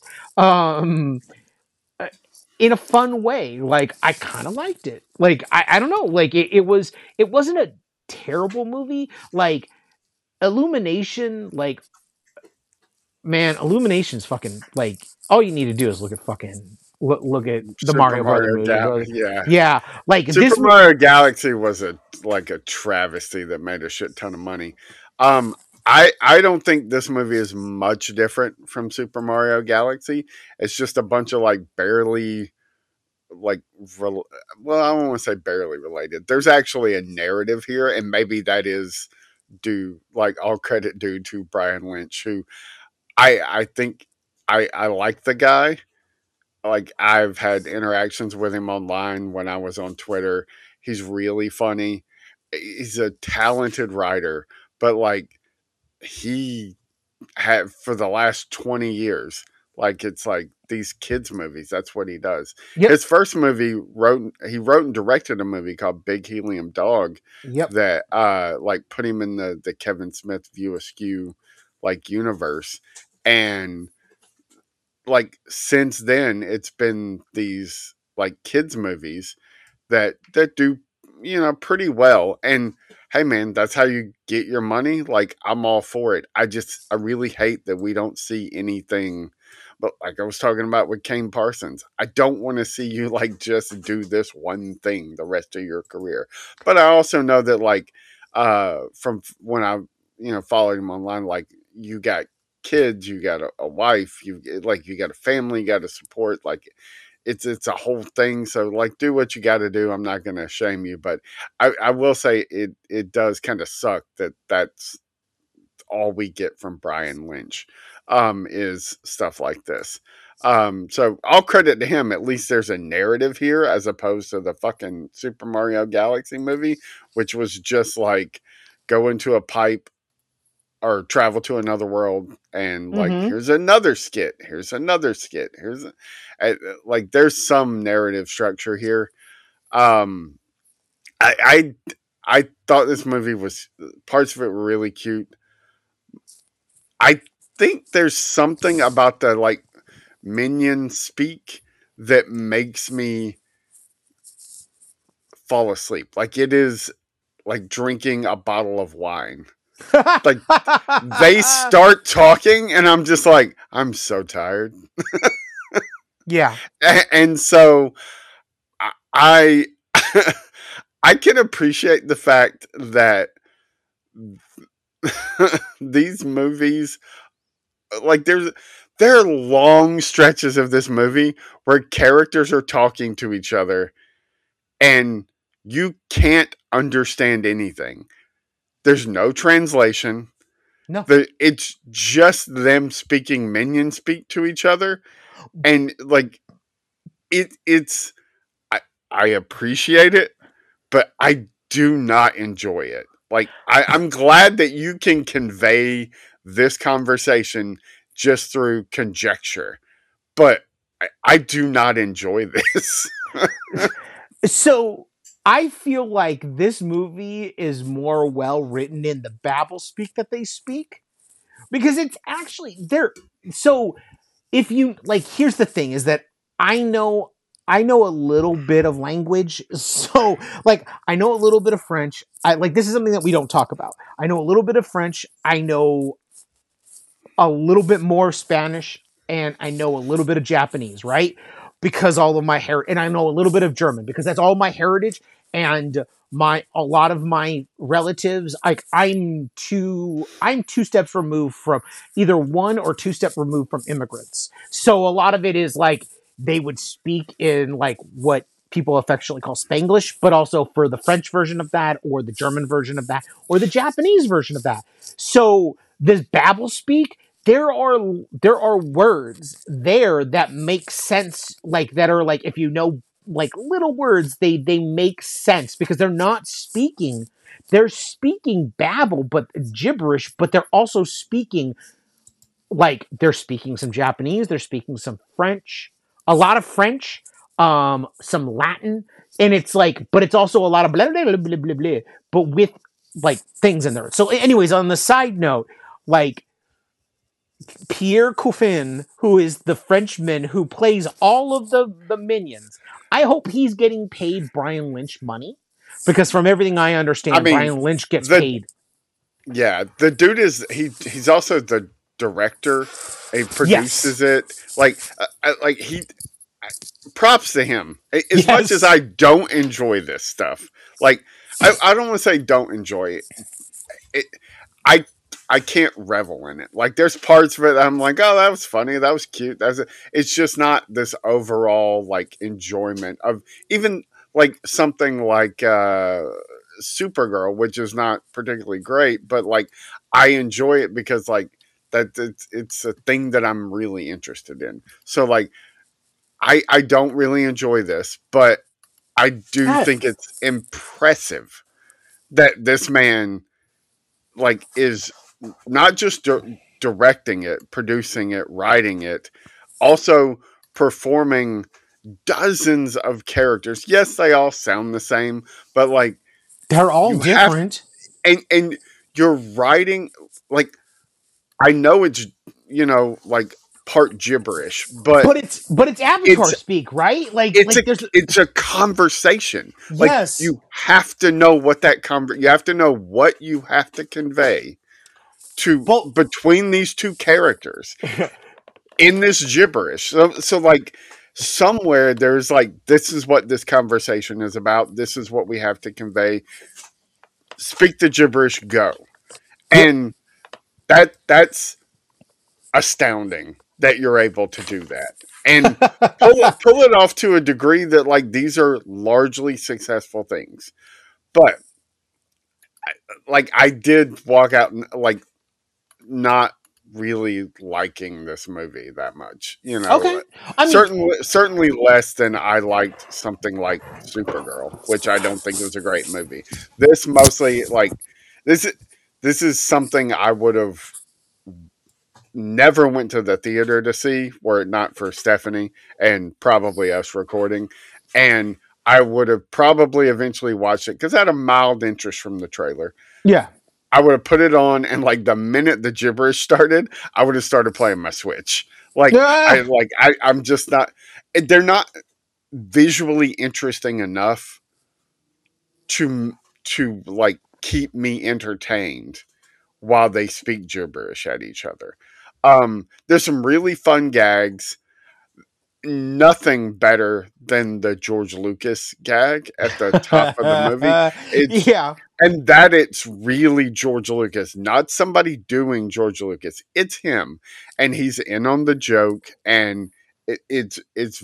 [SPEAKER 3] In a fun way. Like, I kind of liked it. Like, I don't know. Like, it wasn't a terrible movie. Like, Illumination, like, man, Illumination's fucking, like, all you need to do is look at the
[SPEAKER 2] Super
[SPEAKER 3] Mario Brothers movie. Yeah. Like,
[SPEAKER 2] Super Mario Galaxy was a travesty that made a shit ton of money. I don't think this movie is much different from Super Mario Galaxy. It's just a bunch of like barely, like, well, I don't want to say barely related. There's actually a narrative here, and maybe that is due, like, all credit due to Brian Lynch, who I think I like the guy. Like, I've had interactions with him online when I was on Twitter. He's really funny. He's a talented writer, but like, he had for the last 20 years, like, it's like these kids movies. That's what he does.
[SPEAKER 3] Yep.
[SPEAKER 2] His first movie he wrote and directed a movie called Big Helium Dog.
[SPEAKER 3] Yep.
[SPEAKER 2] That like put him in the Kevin Smith View Askew like universe. And like, since then it's been these like kids movies that do, you know, pretty well. And hey man, that's how you get your money. Like, I'm all for it. I really hate that we don't see anything. but like I was talking about with Kane Parsons, I don't want to see you like just do this one thing the rest of your career. But I also know that like from when I followed him online, like you got kids, you got a wife, you got a family, you got to support. Like it's a whole thing. So like do what you got to do. I'm not going to shame you, but I will say it does kind of suck that that's all we get from Brian Lynch is stuff like this. So all credit to him. At least there's a narrative here as opposed to the fucking Super Mario Galaxy movie, which was just like go into a pipe or travel to another world and like here's another skit, like there's some narrative structure here. I thought this movie was, parts of it were really cute. I think there's something about the like minion speak that makes me fall asleep. Like it is like drinking a bottle of wine. Like they start talking and I'm just like, I'm so tired.
[SPEAKER 3] Yeah.
[SPEAKER 2] And so I I can appreciate the fact that these movies, like there are long stretches of this movie where characters are talking to each other and you can't understand anything. There's no translation.
[SPEAKER 3] No.
[SPEAKER 2] It's just them speaking minion speak to each other. And like it's I appreciate it, but I do not enjoy it. Like I'm glad that you can convey this conversation just through conjecture, but I do not enjoy this.
[SPEAKER 3] So I feel like this movie is more well written in the babble speak that they speak, because it's actually there. So if you like, here's the thing: is that I know a little bit of language, so like I know a little bit of French. This is something that we don't talk about. I know a little bit of French. I know a little bit more Spanish, and I know a little bit of Japanese, right? Because all of my and I know a little bit of German because that's all my heritage, and a lot of my relatives, like I'm two steps removed from either 1 or 2 step removed from immigrants. So a lot of it is like they would speak in like what people affectionately call Spanglish, but also for the French version of that, or the German version of that, or the Japanese version of that. So this babble speak, there are words there that make sense, like that are like, if you know like little words, they make sense because they're not speaking. They're speaking babble, but gibberish, but they're also speaking like they're speaking some Japanese, they're speaking some French, a lot of French, some Latin, and it's like, but it's also a lot of blah blah blah blah blah, blah but with like things in there. So, anyways, on the side note, like Pierre Coffin, who is the Frenchman who plays all of the minions, I hope he's getting paid Brian Lynch money, because from everything I understand, Brian Lynch gets paid.
[SPEAKER 2] Yeah, the dude is he's also the director. He produces it. Like props to him. As much as I don't enjoy this stuff, like I don't want to say don't enjoy it. I can't revel in it. Like there's parts of it that I'm like, oh, that was funny, that was cute. It's just not this overall like enjoyment of even like something like Supergirl, which is not particularly great, but like I enjoy it because like that it's a thing that I'm really interested in. So like I don't really enjoy this, but I do think it's impressive that this man like is not just directing it, producing it, writing it, also performing dozens of characters. Yes, they all sound the same, but like
[SPEAKER 3] they're all different.
[SPEAKER 2] And you're writing, like, I know it's, like part gibberish, but
[SPEAKER 3] it's Avatar speak, right? Like
[SPEAKER 2] it's a conversation.
[SPEAKER 3] Yes.
[SPEAKER 2] Like you have to know what you have to know what you have to convey between these two characters. in this gibberish. So like somewhere there's like, this is what this conversation is about. This is what we have to convey. Speak the gibberish, go.
[SPEAKER 3] Yep.
[SPEAKER 2] And that's astounding that you're able to do that and pull it off to a degree that like these are largely successful things. But like I did walk out and like not really liking this movie that much, you know.
[SPEAKER 3] Okay. I mean,
[SPEAKER 2] Certainly less than I liked something like Supergirl, which I don't think was a great movie. This mostly like this this is something I would have never went to the theater to see were it not for Stephanie and probably us recording. And I would have probably eventually watched it because I had a mild interest from the trailer.
[SPEAKER 3] yeah.
[SPEAKER 2] I would have put it on, and like the minute the gibberish started, I would have started playing my Switch. I'm just not. They're not visually interesting enough to like keep me entertained while they speak gibberish at each other. There's some really fun gags. Nothing better than the George Lucas gag at the top of the movie.
[SPEAKER 3] Yeah.
[SPEAKER 2] And that it's really George Lucas, not somebody doing George Lucas. It's him, and he's in on the joke, and it's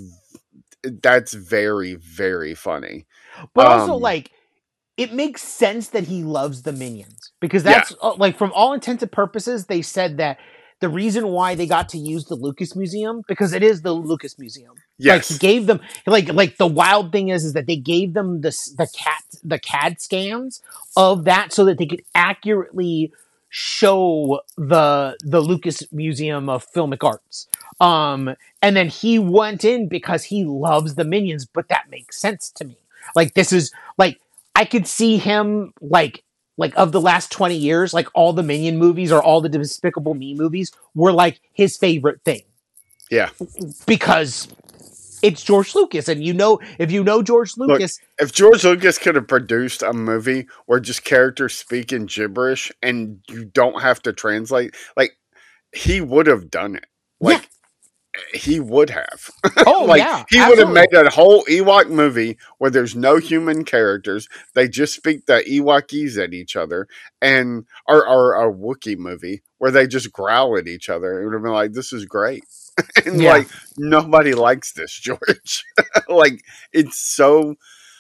[SPEAKER 2] that's very, very funny.
[SPEAKER 3] But also, like, it makes sense that he loves the Minions because that's like, from all intents and purposes, they said that the reason why they got to use the Lucas Museum because it is the Lucas Museum.
[SPEAKER 2] Yes.
[SPEAKER 3] Like, he gave them like the wild thing is that they gave them the CAD scans of that so that they could accurately show the Lucas Museum of Filmic Arts. And then he went in because he loves the Minions, but that makes sense to me. Like, this is like, I could see him like of the last 20 years, like all the Minion movies or all the Despicable Me movies were like his favorite thing.
[SPEAKER 2] Yeah.
[SPEAKER 3] Because it's George Lucas. And if you know George Lucas.
[SPEAKER 2] Look, if George Lucas could have produced a movie where just characters speak in gibberish and you don't have to translate, like, he would have done it. Like, he would have.
[SPEAKER 3] Oh,
[SPEAKER 2] like,
[SPEAKER 3] yeah.
[SPEAKER 2] He would have made a whole Ewok movie where there's no human characters. They just speak the Ewokese at each other, and or a Wookiee movie where they just growl at each other. It would have been like, this is great. And like, nobody likes this, George. Like, it's so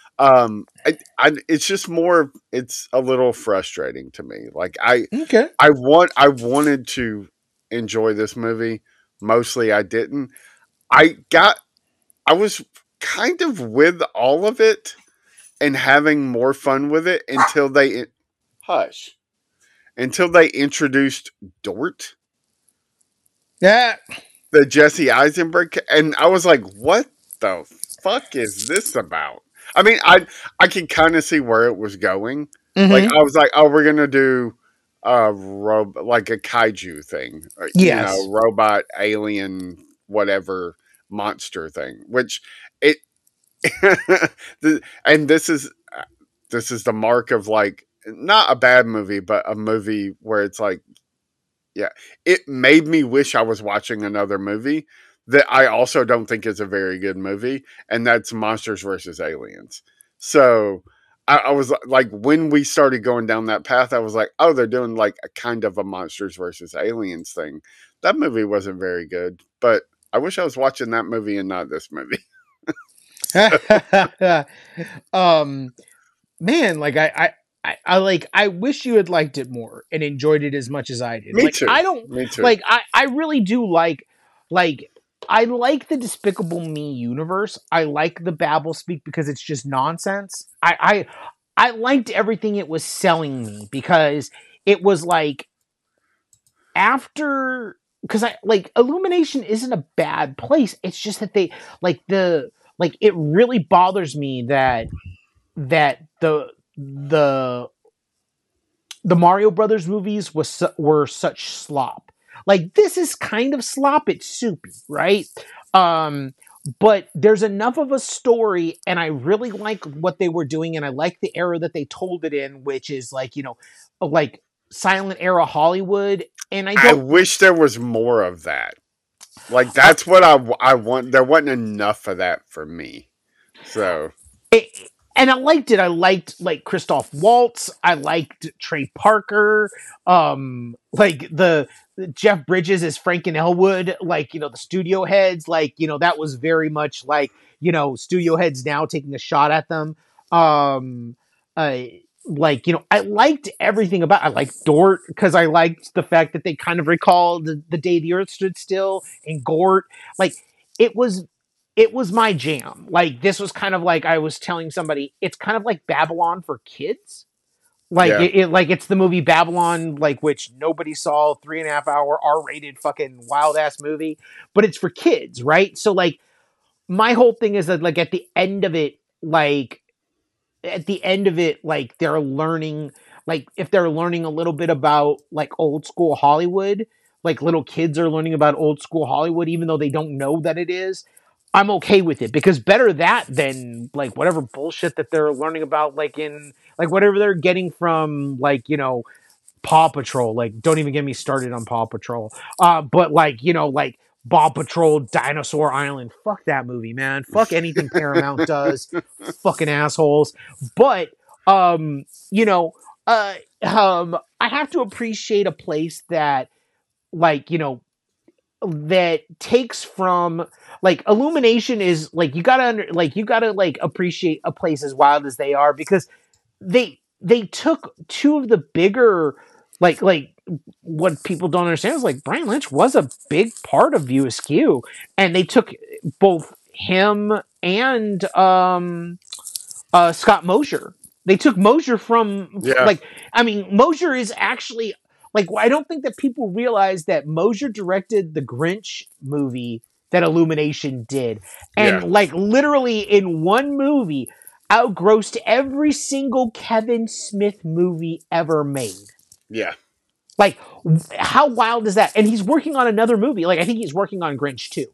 [SPEAKER 2] it's just more, it's a little frustrating to me. Like, I wanted to enjoy this movie. Mostly I didn't. I was kind of with all of it and having more fun with it until they introduced Dort.
[SPEAKER 3] Yeah.
[SPEAKER 2] The Jesse Eisenberg, and I was like, what the fuck is this about? I mean, I can kind of see where it was going. Mm-hmm. Like, I was like, oh, we're gonna do like a kaiju thing.
[SPEAKER 3] Yes.
[SPEAKER 2] You know, robot, alien, whatever monster thing. Which it and this is the mark of like not a bad movie, but a movie where it's like, yeah, it made me wish I was watching another movie that I also don't think is a very good movie, and that's Monsters vs. Aliens. So I was like, when we started going down that path, I was like, oh, they're doing like a kind of a Monsters vs. Aliens thing. That movie wasn't very good, but I wish I was watching that movie and not this movie.
[SPEAKER 3] Man, like I wish you had liked it more and enjoyed it as much as I did.
[SPEAKER 2] Me
[SPEAKER 3] like,
[SPEAKER 2] too.
[SPEAKER 3] I don't
[SPEAKER 2] Me too.
[SPEAKER 3] like. I really do like I like the Despicable Me universe. I like the Babel speak because it's just nonsense. I liked everything it was selling me because it was like after, because I like Illumination isn't a bad place. It's just that they it really bothers me that the Mario Brothers movies were such slop. Like, this is kind of slop. It's soupy, right? But there's enough of a story, and I really like what they were doing, and I like the era that they told it in, which is like, you know, like silent era Hollywood. And I
[SPEAKER 2] wish there was more of that. Like that's what I want. There wasn't enough of that for me. So
[SPEAKER 3] It, and I liked it. I liked like Christoph Waltz. I liked Trey Parker. Like the Jeff Bridges as Frank and Elwood. Like the studio heads. Like that was very much like studio heads now taking a shot at them. Um, uh, like I liked everything about. I liked Dort because I liked the fact that they kind of recalled the day the Earth stood still, and Gort. Like it was my jam. Like this was kind of like I was telling somebody, it's kind of like Babylon for kids. Like
[SPEAKER 2] yeah,
[SPEAKER 3] like it's the movie Babylon, like which nobody saw, 3.5 hour R-rated fucking wild ass movie, but it's for kids, right? So like my whole thing is that like at the end of it, like they're learning, like if they're learning a little bit about like old school Hollywood, like little kids are learning about old school Hollywood, even though they don't know that it is. I'm okay with it because better that than like whatever bullshit that they're learning about, like in like whatever they're getting from like Paw Patrol. Like, don't even get me started on Paw Patrol. But like like Paw Patrol, Dinosaur Island. Fuck that movie, man. Fuck anything Paramount does. Fucking assholes. But you know, I have to appreciate a place that like that takes from like Illumination is like you gotta like appreciate a place as wild as they are because they took two of the bigger like what people don't understand is like Brian Lynch was a big part of View Askew, and they took both him and Scott Mosier. They took Mosier from
[SPEAKER 2] yeah,
[SPEAKER 3] like I mean Mosier is actually like I don't think that people realize that Mosier directed the Grinch movie that Illumination did,
[SPEAKER 2] yeah,
[SPEAKER 3] and like literally in one movie outgrossed every single Kevin Smith movie ever made.
[SPEAKER 2] yeah,
[SPEAKER 3] Like, how wild is that? And he's working on another movie. Like, I think he's working on Grinch too.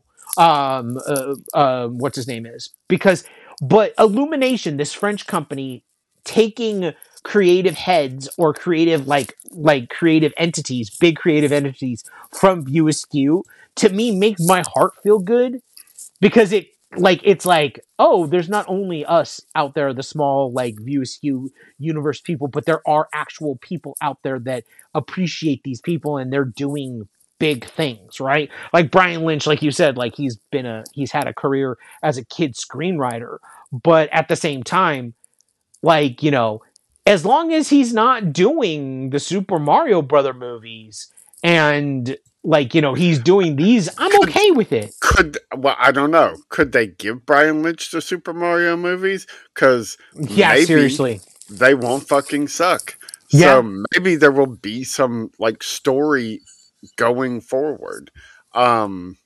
[SPEAKER 3] What's his name is but Illumination, this French company, taking creative heads or creative like creative entities, big creative entities from View Askew, to me makes my heart feel good because it's like oh there's not only us out there the small like View Askew universe people, but there are actual people out there that appreciate these people and they're doing big things, right? Like Brian Lynch, like you said, like he's had a career as a kid screenwriter, but at the same time, like as long as he's not doing the Super Mario Brother movies and like he's doing these, I'm
[SPEAKER 2] could
[SPEAKER 3] okay with it.
[SPEAKER 2] well, I don't know. Could they give Brian Lynch the Super Mario movies? Because
[SPEAKER 3] Yeah,
[SPEAKER 2] maybe
[SPEAKER 3] seriously.
[SPEAKER 2] they won't fucking suck.
[SPEAKER 3] Yeah.
[SPEAKER 2] So maybe there will be some like story going forward. Um,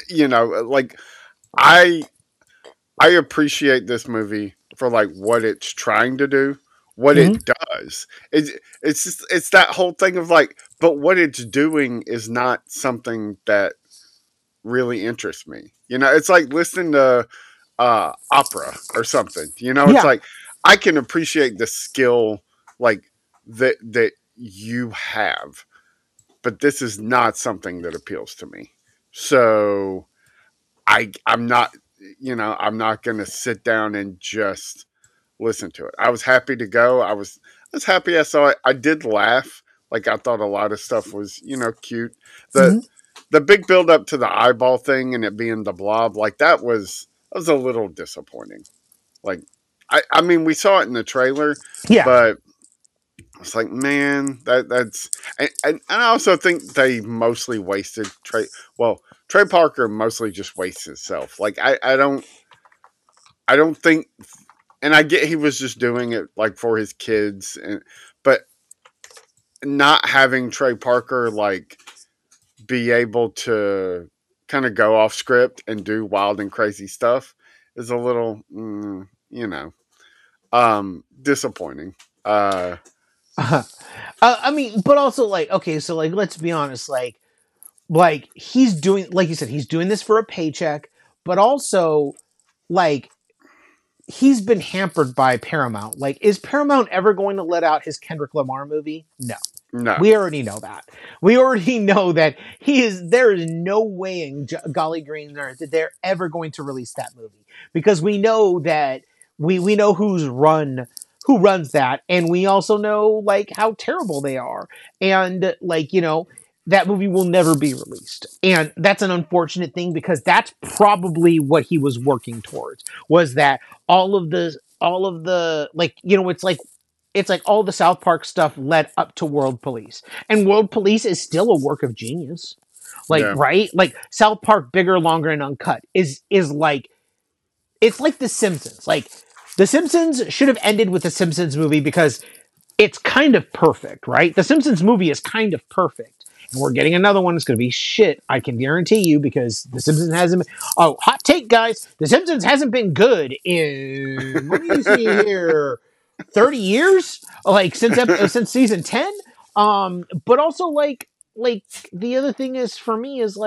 [SPEAKER 2] like I I appreciate this movie for like what it's trying to do, what
[SPEAKER 3] Mhm.
[SPEAKER 2] it does. It's that whole thing of like, but what it's doing is not something that really interests me. It's like listening to opera or something. It's
[SPEAKER 3] Yeah.
[SPEAKER 2] like I can appreciate the skill like that you have, but this is not something that appeals to me. So I'm not I'm not going to sit down and just listen to it. I was happy to go. I was happy I saw it. I did laugh. Like I thought a lot of stuff was cute. The
[SPEAKER 3] Mhm.
[SPEAKER 2] the big build up to the eyeball thing and it being the blob, like that was a little disappointing. Like I mean we saw it in the trailer,
[SPEAKER 3] Yeah.
[SPEAKER 2] but it's like man that's and I also think they mostly wasted Trey. Well, Trey Parker mostly just wastes himself. Like I don't think, and I get he was just doing it like for his kids, but not having Trey Parker like be able to kind of go off script and do wild and crazy stuff is a little, disappointing.
[SPEAKER 3] I mean, but also like, okay, so like, let's be honest, like he's doing, like you said, he's doing this for a paycheck, but also like he's been hampered by Paramount. Like, is Paramount ever going to let out his Kendrick Lamar movie? No.
[SPEAKER 2] No.
[SPEAKER 3] We already know that. We already know that there is no way in Golly Green Earth that they're ever going to release that movie, because we know that we know who runs that, and we also know like how terrible they are, and like, that movie will never be released. And that's an unfortunate thing, because that's probably what he was working towards, was that all of the like, it's like all the South Park stuff led up to World Police. And World Police is still a work of genius. Like,
[SPEAKER 2] Yeah.
[SPEAKER 3] right? Like South Park Bigger, Longer, and Uncut is like, it's like The Simpsons. Like, The Simpsons should have ended with the Simpsons movie, because it's kind of perfect, right? The Simpsons movie is kind of perfect. And we're getting another one. It's going to be shit, I can guarantee you, because The Simpsons hasn't been... Oh, hot take, guys. The Simpsons hasn't been good in... What do you see here? 30 years? Like, since season 10? But also, like, the other thing is, for me, is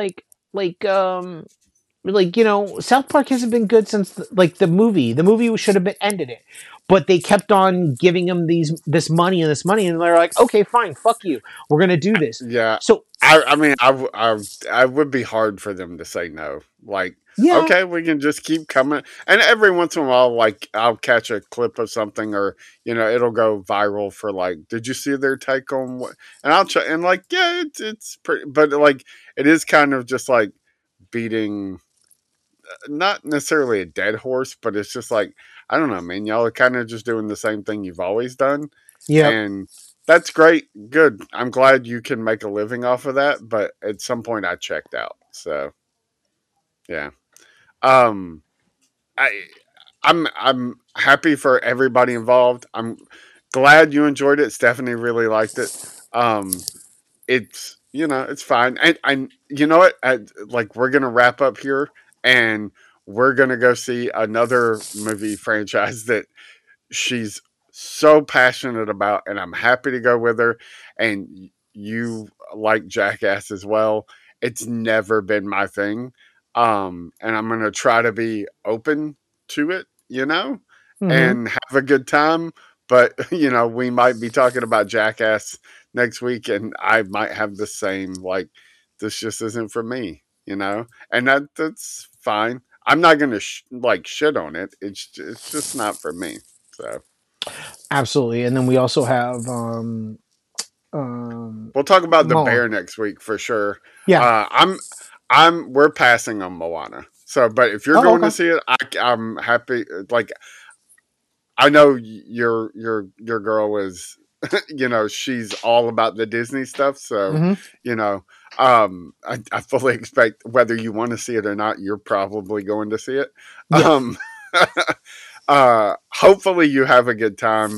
[SPEAKER 3] South Park hasn't been good since the movie. The movie should have been ended it, but they kept on giving them this money, and they're like, okay, fine, fuck you, we're gonna do this.
[SPEAKER 2] Yeah.
[SPEAKER 3] So
[SPEAKER 2] I mean, I would be hard for them to say no. Like,
[SPEAKER 3] yeah,
[SPEAKER 2] okay, we can just keep coming. And every once in a while, like, I'll catch a clip of something, or, it'll go viral for, like, did you see their take on what? And I'll check, and, like, yeah, it's pretty, but, like, it is kind of just, like, beating, not necessarily a dead horse, but it's just like, I don't know, man, y'all are kind of just doing the same thing you've always done.
[SPEAKER 3] yeah,
[SPEAKER 2] And that's great. Good. I'm glad you can make a living off of that. But at some point I checked out. So yeah. Um I I'm happy for everybody involved. I'm glad you enjoyed it. Stephanie really liked it. It's it's fine. And you know what? Like, we're gonna wrap up here, and we're gonna go see another movie franchise that she's so passionate about, and I'm happy to go with her. And you like Jackass as well. It's never been my thing. And I'm gonna try to be open to it,
[SPEAKER 3] mm-hmm.
[SPEAKER 2] and have a good time. But we might be talking about Jackass next week, and I might have the same, like, this just isn't for me, and that's fine. I'm not gonna shit on it. It's just not for me. So
[SPEAKER 3] Absolutely. And then we also have
[SPEAKER 2] we'll talk about the
[SPEAKER 3] Moana.
[SPEAKER 2] bear next week for sure.
[SPEAKER 3] Yeah.
[SPEAKER 2] We're passing on Moana. So, but if you're
[SPEAKER 3] Oh,
[SPEAKER 2] going to
[SPEAKER 3] okay.
[SPEAKER 2] see it, I'm happy. Like, I know your girl is, she's all about the Disney stuff. So,
[SPEAKER 3] Mm-hmm.
[SPEAKER 2] I fully expect, whether you want to see it or not, you're probably going to see it.
[SPEAKER 3] Yep.
[SPEAKER 2] Um, hopefully you have a good time.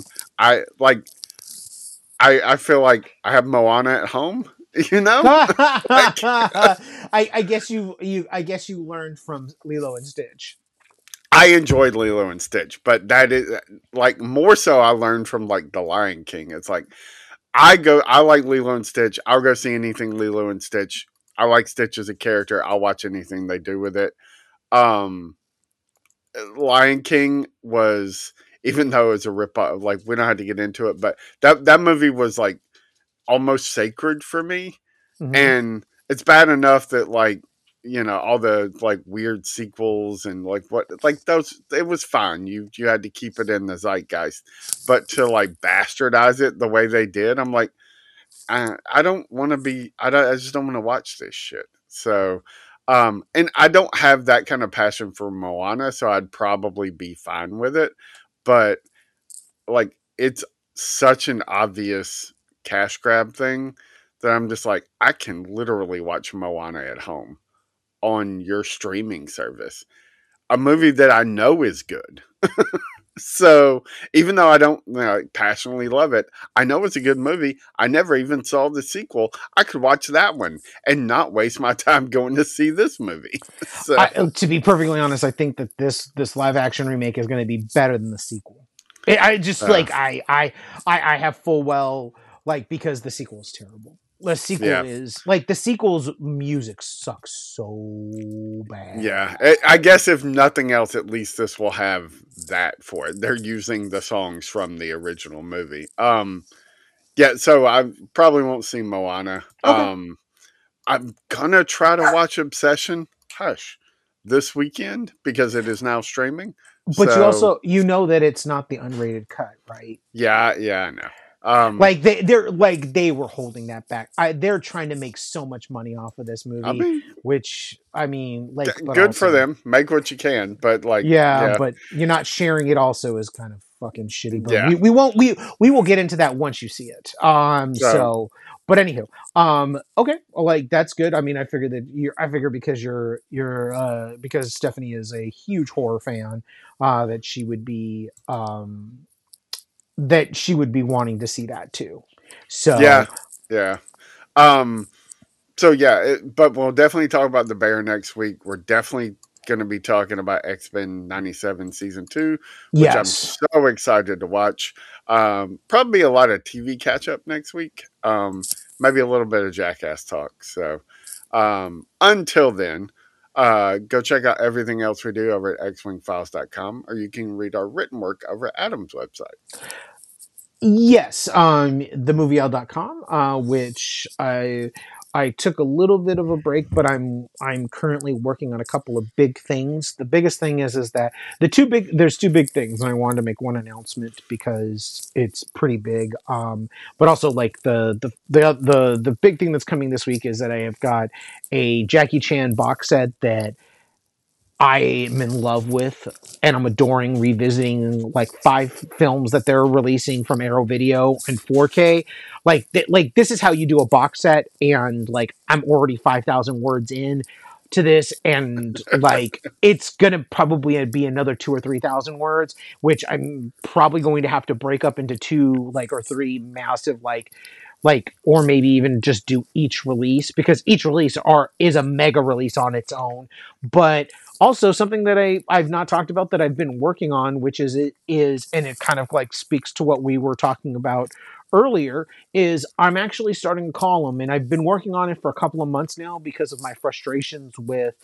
[SPEAKER 2] I feel like I have Moana at home, like,
[SPEAKER 3] I guess you learned from Lilo and Stitch.
[SPEAKER 2] I enjoyed Lilo and Stitch, but that is, like, more so I learned from, like, The Lion King. It's like, I like Lilo and Stitch. I'll go see anything Lilo and Stitch. I like Stitch as a character. I'll watch anything they do with it. Um, Lion King was, even though it was a ripoff, like, we don't have to get into it, but that movie was, like, almost sacred for me.
[SPEAKER 3] Mm-hmm.
[SPEAKER 2] And it's bad enough that, like, all the, like, weird sequels and, like, those, it was fine. You had to keep it in the zeitgeist, but to, like, bastardize it the way they did, I'm like, I don't want to be, I just don't want to watch this shit. So, and I don't have that kind of passion for Moana, so I'd probably be fine with it. But, like, it's such an obvious cash grab thing that I'm just like, I can literally watch Moana at home on your streaming service. A movie that I know is good. So, even though I don't passionately love it, I know it's a good movie. I never even saw the sequel. I could watch that one and not waste my time going to see this movie. So,
[SPEAKER 3] To be perfectly honest, I think that this live action remake is going to be better than the sequel. I just like I have full well, like, because the sequel is terrible. The sequel
[SPEAKER 2] yeah.
[SPEAKER 3] is like, the sequel's music sucks so bad.
[SPEAKER 2] Yeah, I guess if nothing else, at least this will have that for it. They're using the songs from the original movie. Yeah, so I probably won't see Moana.
[SPEAKER 3] Okay.
[SPEAKER 2] I'm gonna try to watch Obsession. Hush. This weekend because it is now streaming.
[SPEAKER 3] But you
[SPEAKER 2] So
[SPEAKER 3] also that it's not the unrated cut, right?
[SPEAKER 2] yeah, I know.
[SPEAKER 3] Like they were holding that back. They're trying to make so much money off of this
[SPEAKER 2] I
[SPEAKER 3] movie,
[SPEAKER 2] mean,
[SPEAKER 3] which I mean, like, but
[SPEAKER 2] good for
[SPEAKER 3] also,
[SPEAKER 2] them. Make what you can, but like,
[SPEAKER 3] yeah,
[SPEAKER 2] yeah,
[SPEAKER 3] but you're not sharing it. Also, is kind of fucking shitty. But
[SPEAKER 2] yeah.
[SPEAKER 3] we will get into that once you see it.
[SPEAKER 2] So
[SPEAKER 3] But anywho, okay, well, like that's good. I mean, I figured because because Stephanie is a huge horror fan, that she would be wanting to see that too. So
[SPEAKER 2] yeah. Um, so yeah, but we'll definitely talk about the bear next week. We're definitely going to be talking about X-Men 97 season 2, which I'm
[SPEAKER 3] yes,
[SPEAKER 2] so excited to watch. Probably a lot of TV catch up next week. Maybe a little bit of Jackass talk. So until then, go check out everything else we do over at xwingfiles.com, or you can read our written work over at Adam's website.
[SPEAKER 3] yes, themovieout.com, which I took a little bit of a break, but I'm currently working on a couple of big things. The biggest thing is that there's two big things, and I wanted to make one announcement because it's pretty big. But also, like, the big thing that's coming this week is that I have got a Jackie Chan box set that I am in love with, and I'm adoring, revisiting like 5 films that they're releasing from Arrow Video in 4K. Like, this is how you do a box set, and like I'm already 5,000 words in to this, and like it's gonna probably be another 2 or 3,000 words, which I'm probably going to have to break up into 2 or 3 massive or maybe even just do each release, because each release is a mega release on its own. But also something that I've not talked about that I've been working on, which is and it kind of like speaks to what we were talking about earlier, is I'm actually starting a column, and I've been working on it for a couple of months now because of my frustrations with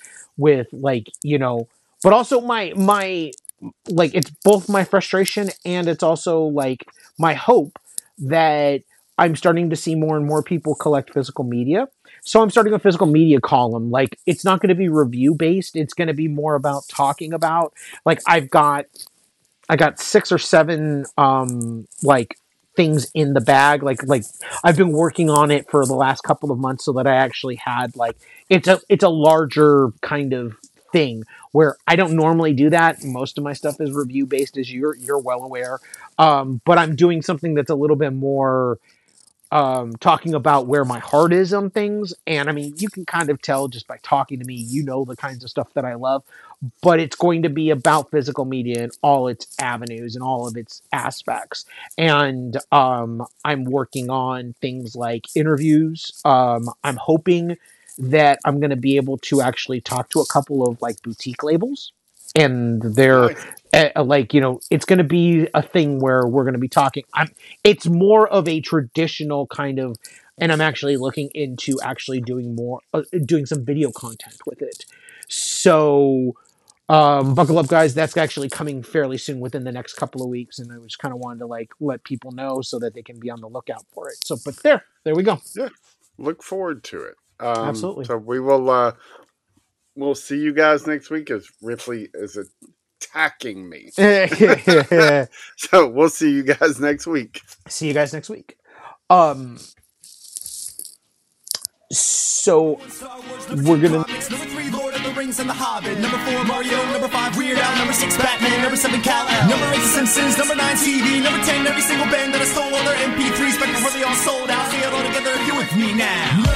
[SPEAKER 3] but also my like, it's both my frustration and it's also like my hope that I'm starting to see more and more people collect physical media. So I'm starting a physical media column. Like, it's not going to be review based. It's going to be more about talking about, like, I got 6 or 7 things in the bag. Like I've been working on it for the last couple of months so that I actually had it's a larger kind of thing where I don't normally do that. Most of my stuff is review based, as you're well aware. But I'm doing something that's a little bit more talking about where my heart is on things. And I mean, you can kind of tell just by talking to me, the kinds of stuff that I love, but it's going to be about physical media in all its avenues and all of its aspects. And I'm working on things like interviews. I'm hoping that I'm going to be able to actually talk to a couple of boutique labels, and they're
[SPEAKER 2] Nice.
[SPEAKER 3] it's going to be a thing where we're going to be talking. It's more of a traditional kind of, and I'm actually looking into actually doing doing some video content with it. So buckle up, guys. That's actually coming fairly soon, within the next couple of weeks, and I just kind of wanted to let people know so that they can be on the lookout for it. So, but there we go.
[SPEAKER 2] Yeah, look forward to it.
[SPEAKER 3] Absolutely.
[SPEAKER 2] So we will. We'll see you guys next week as Ripley is attacking me. So we'll see you guys next week.
[SPEAKER 3] See you guys next week. So we're gonna.
[SPEAKER 1] Number 3, Lord of the Rings and the Hobbit. Number 4, Mario. Number 5, Weird Al. Number 6, Batman. Number 7, Kal-El. Number 8, The Simpsons. Number 9, TV. Number 10, every single band that I stole all their MP3s back before they all sold out. See it all together if you're with me now.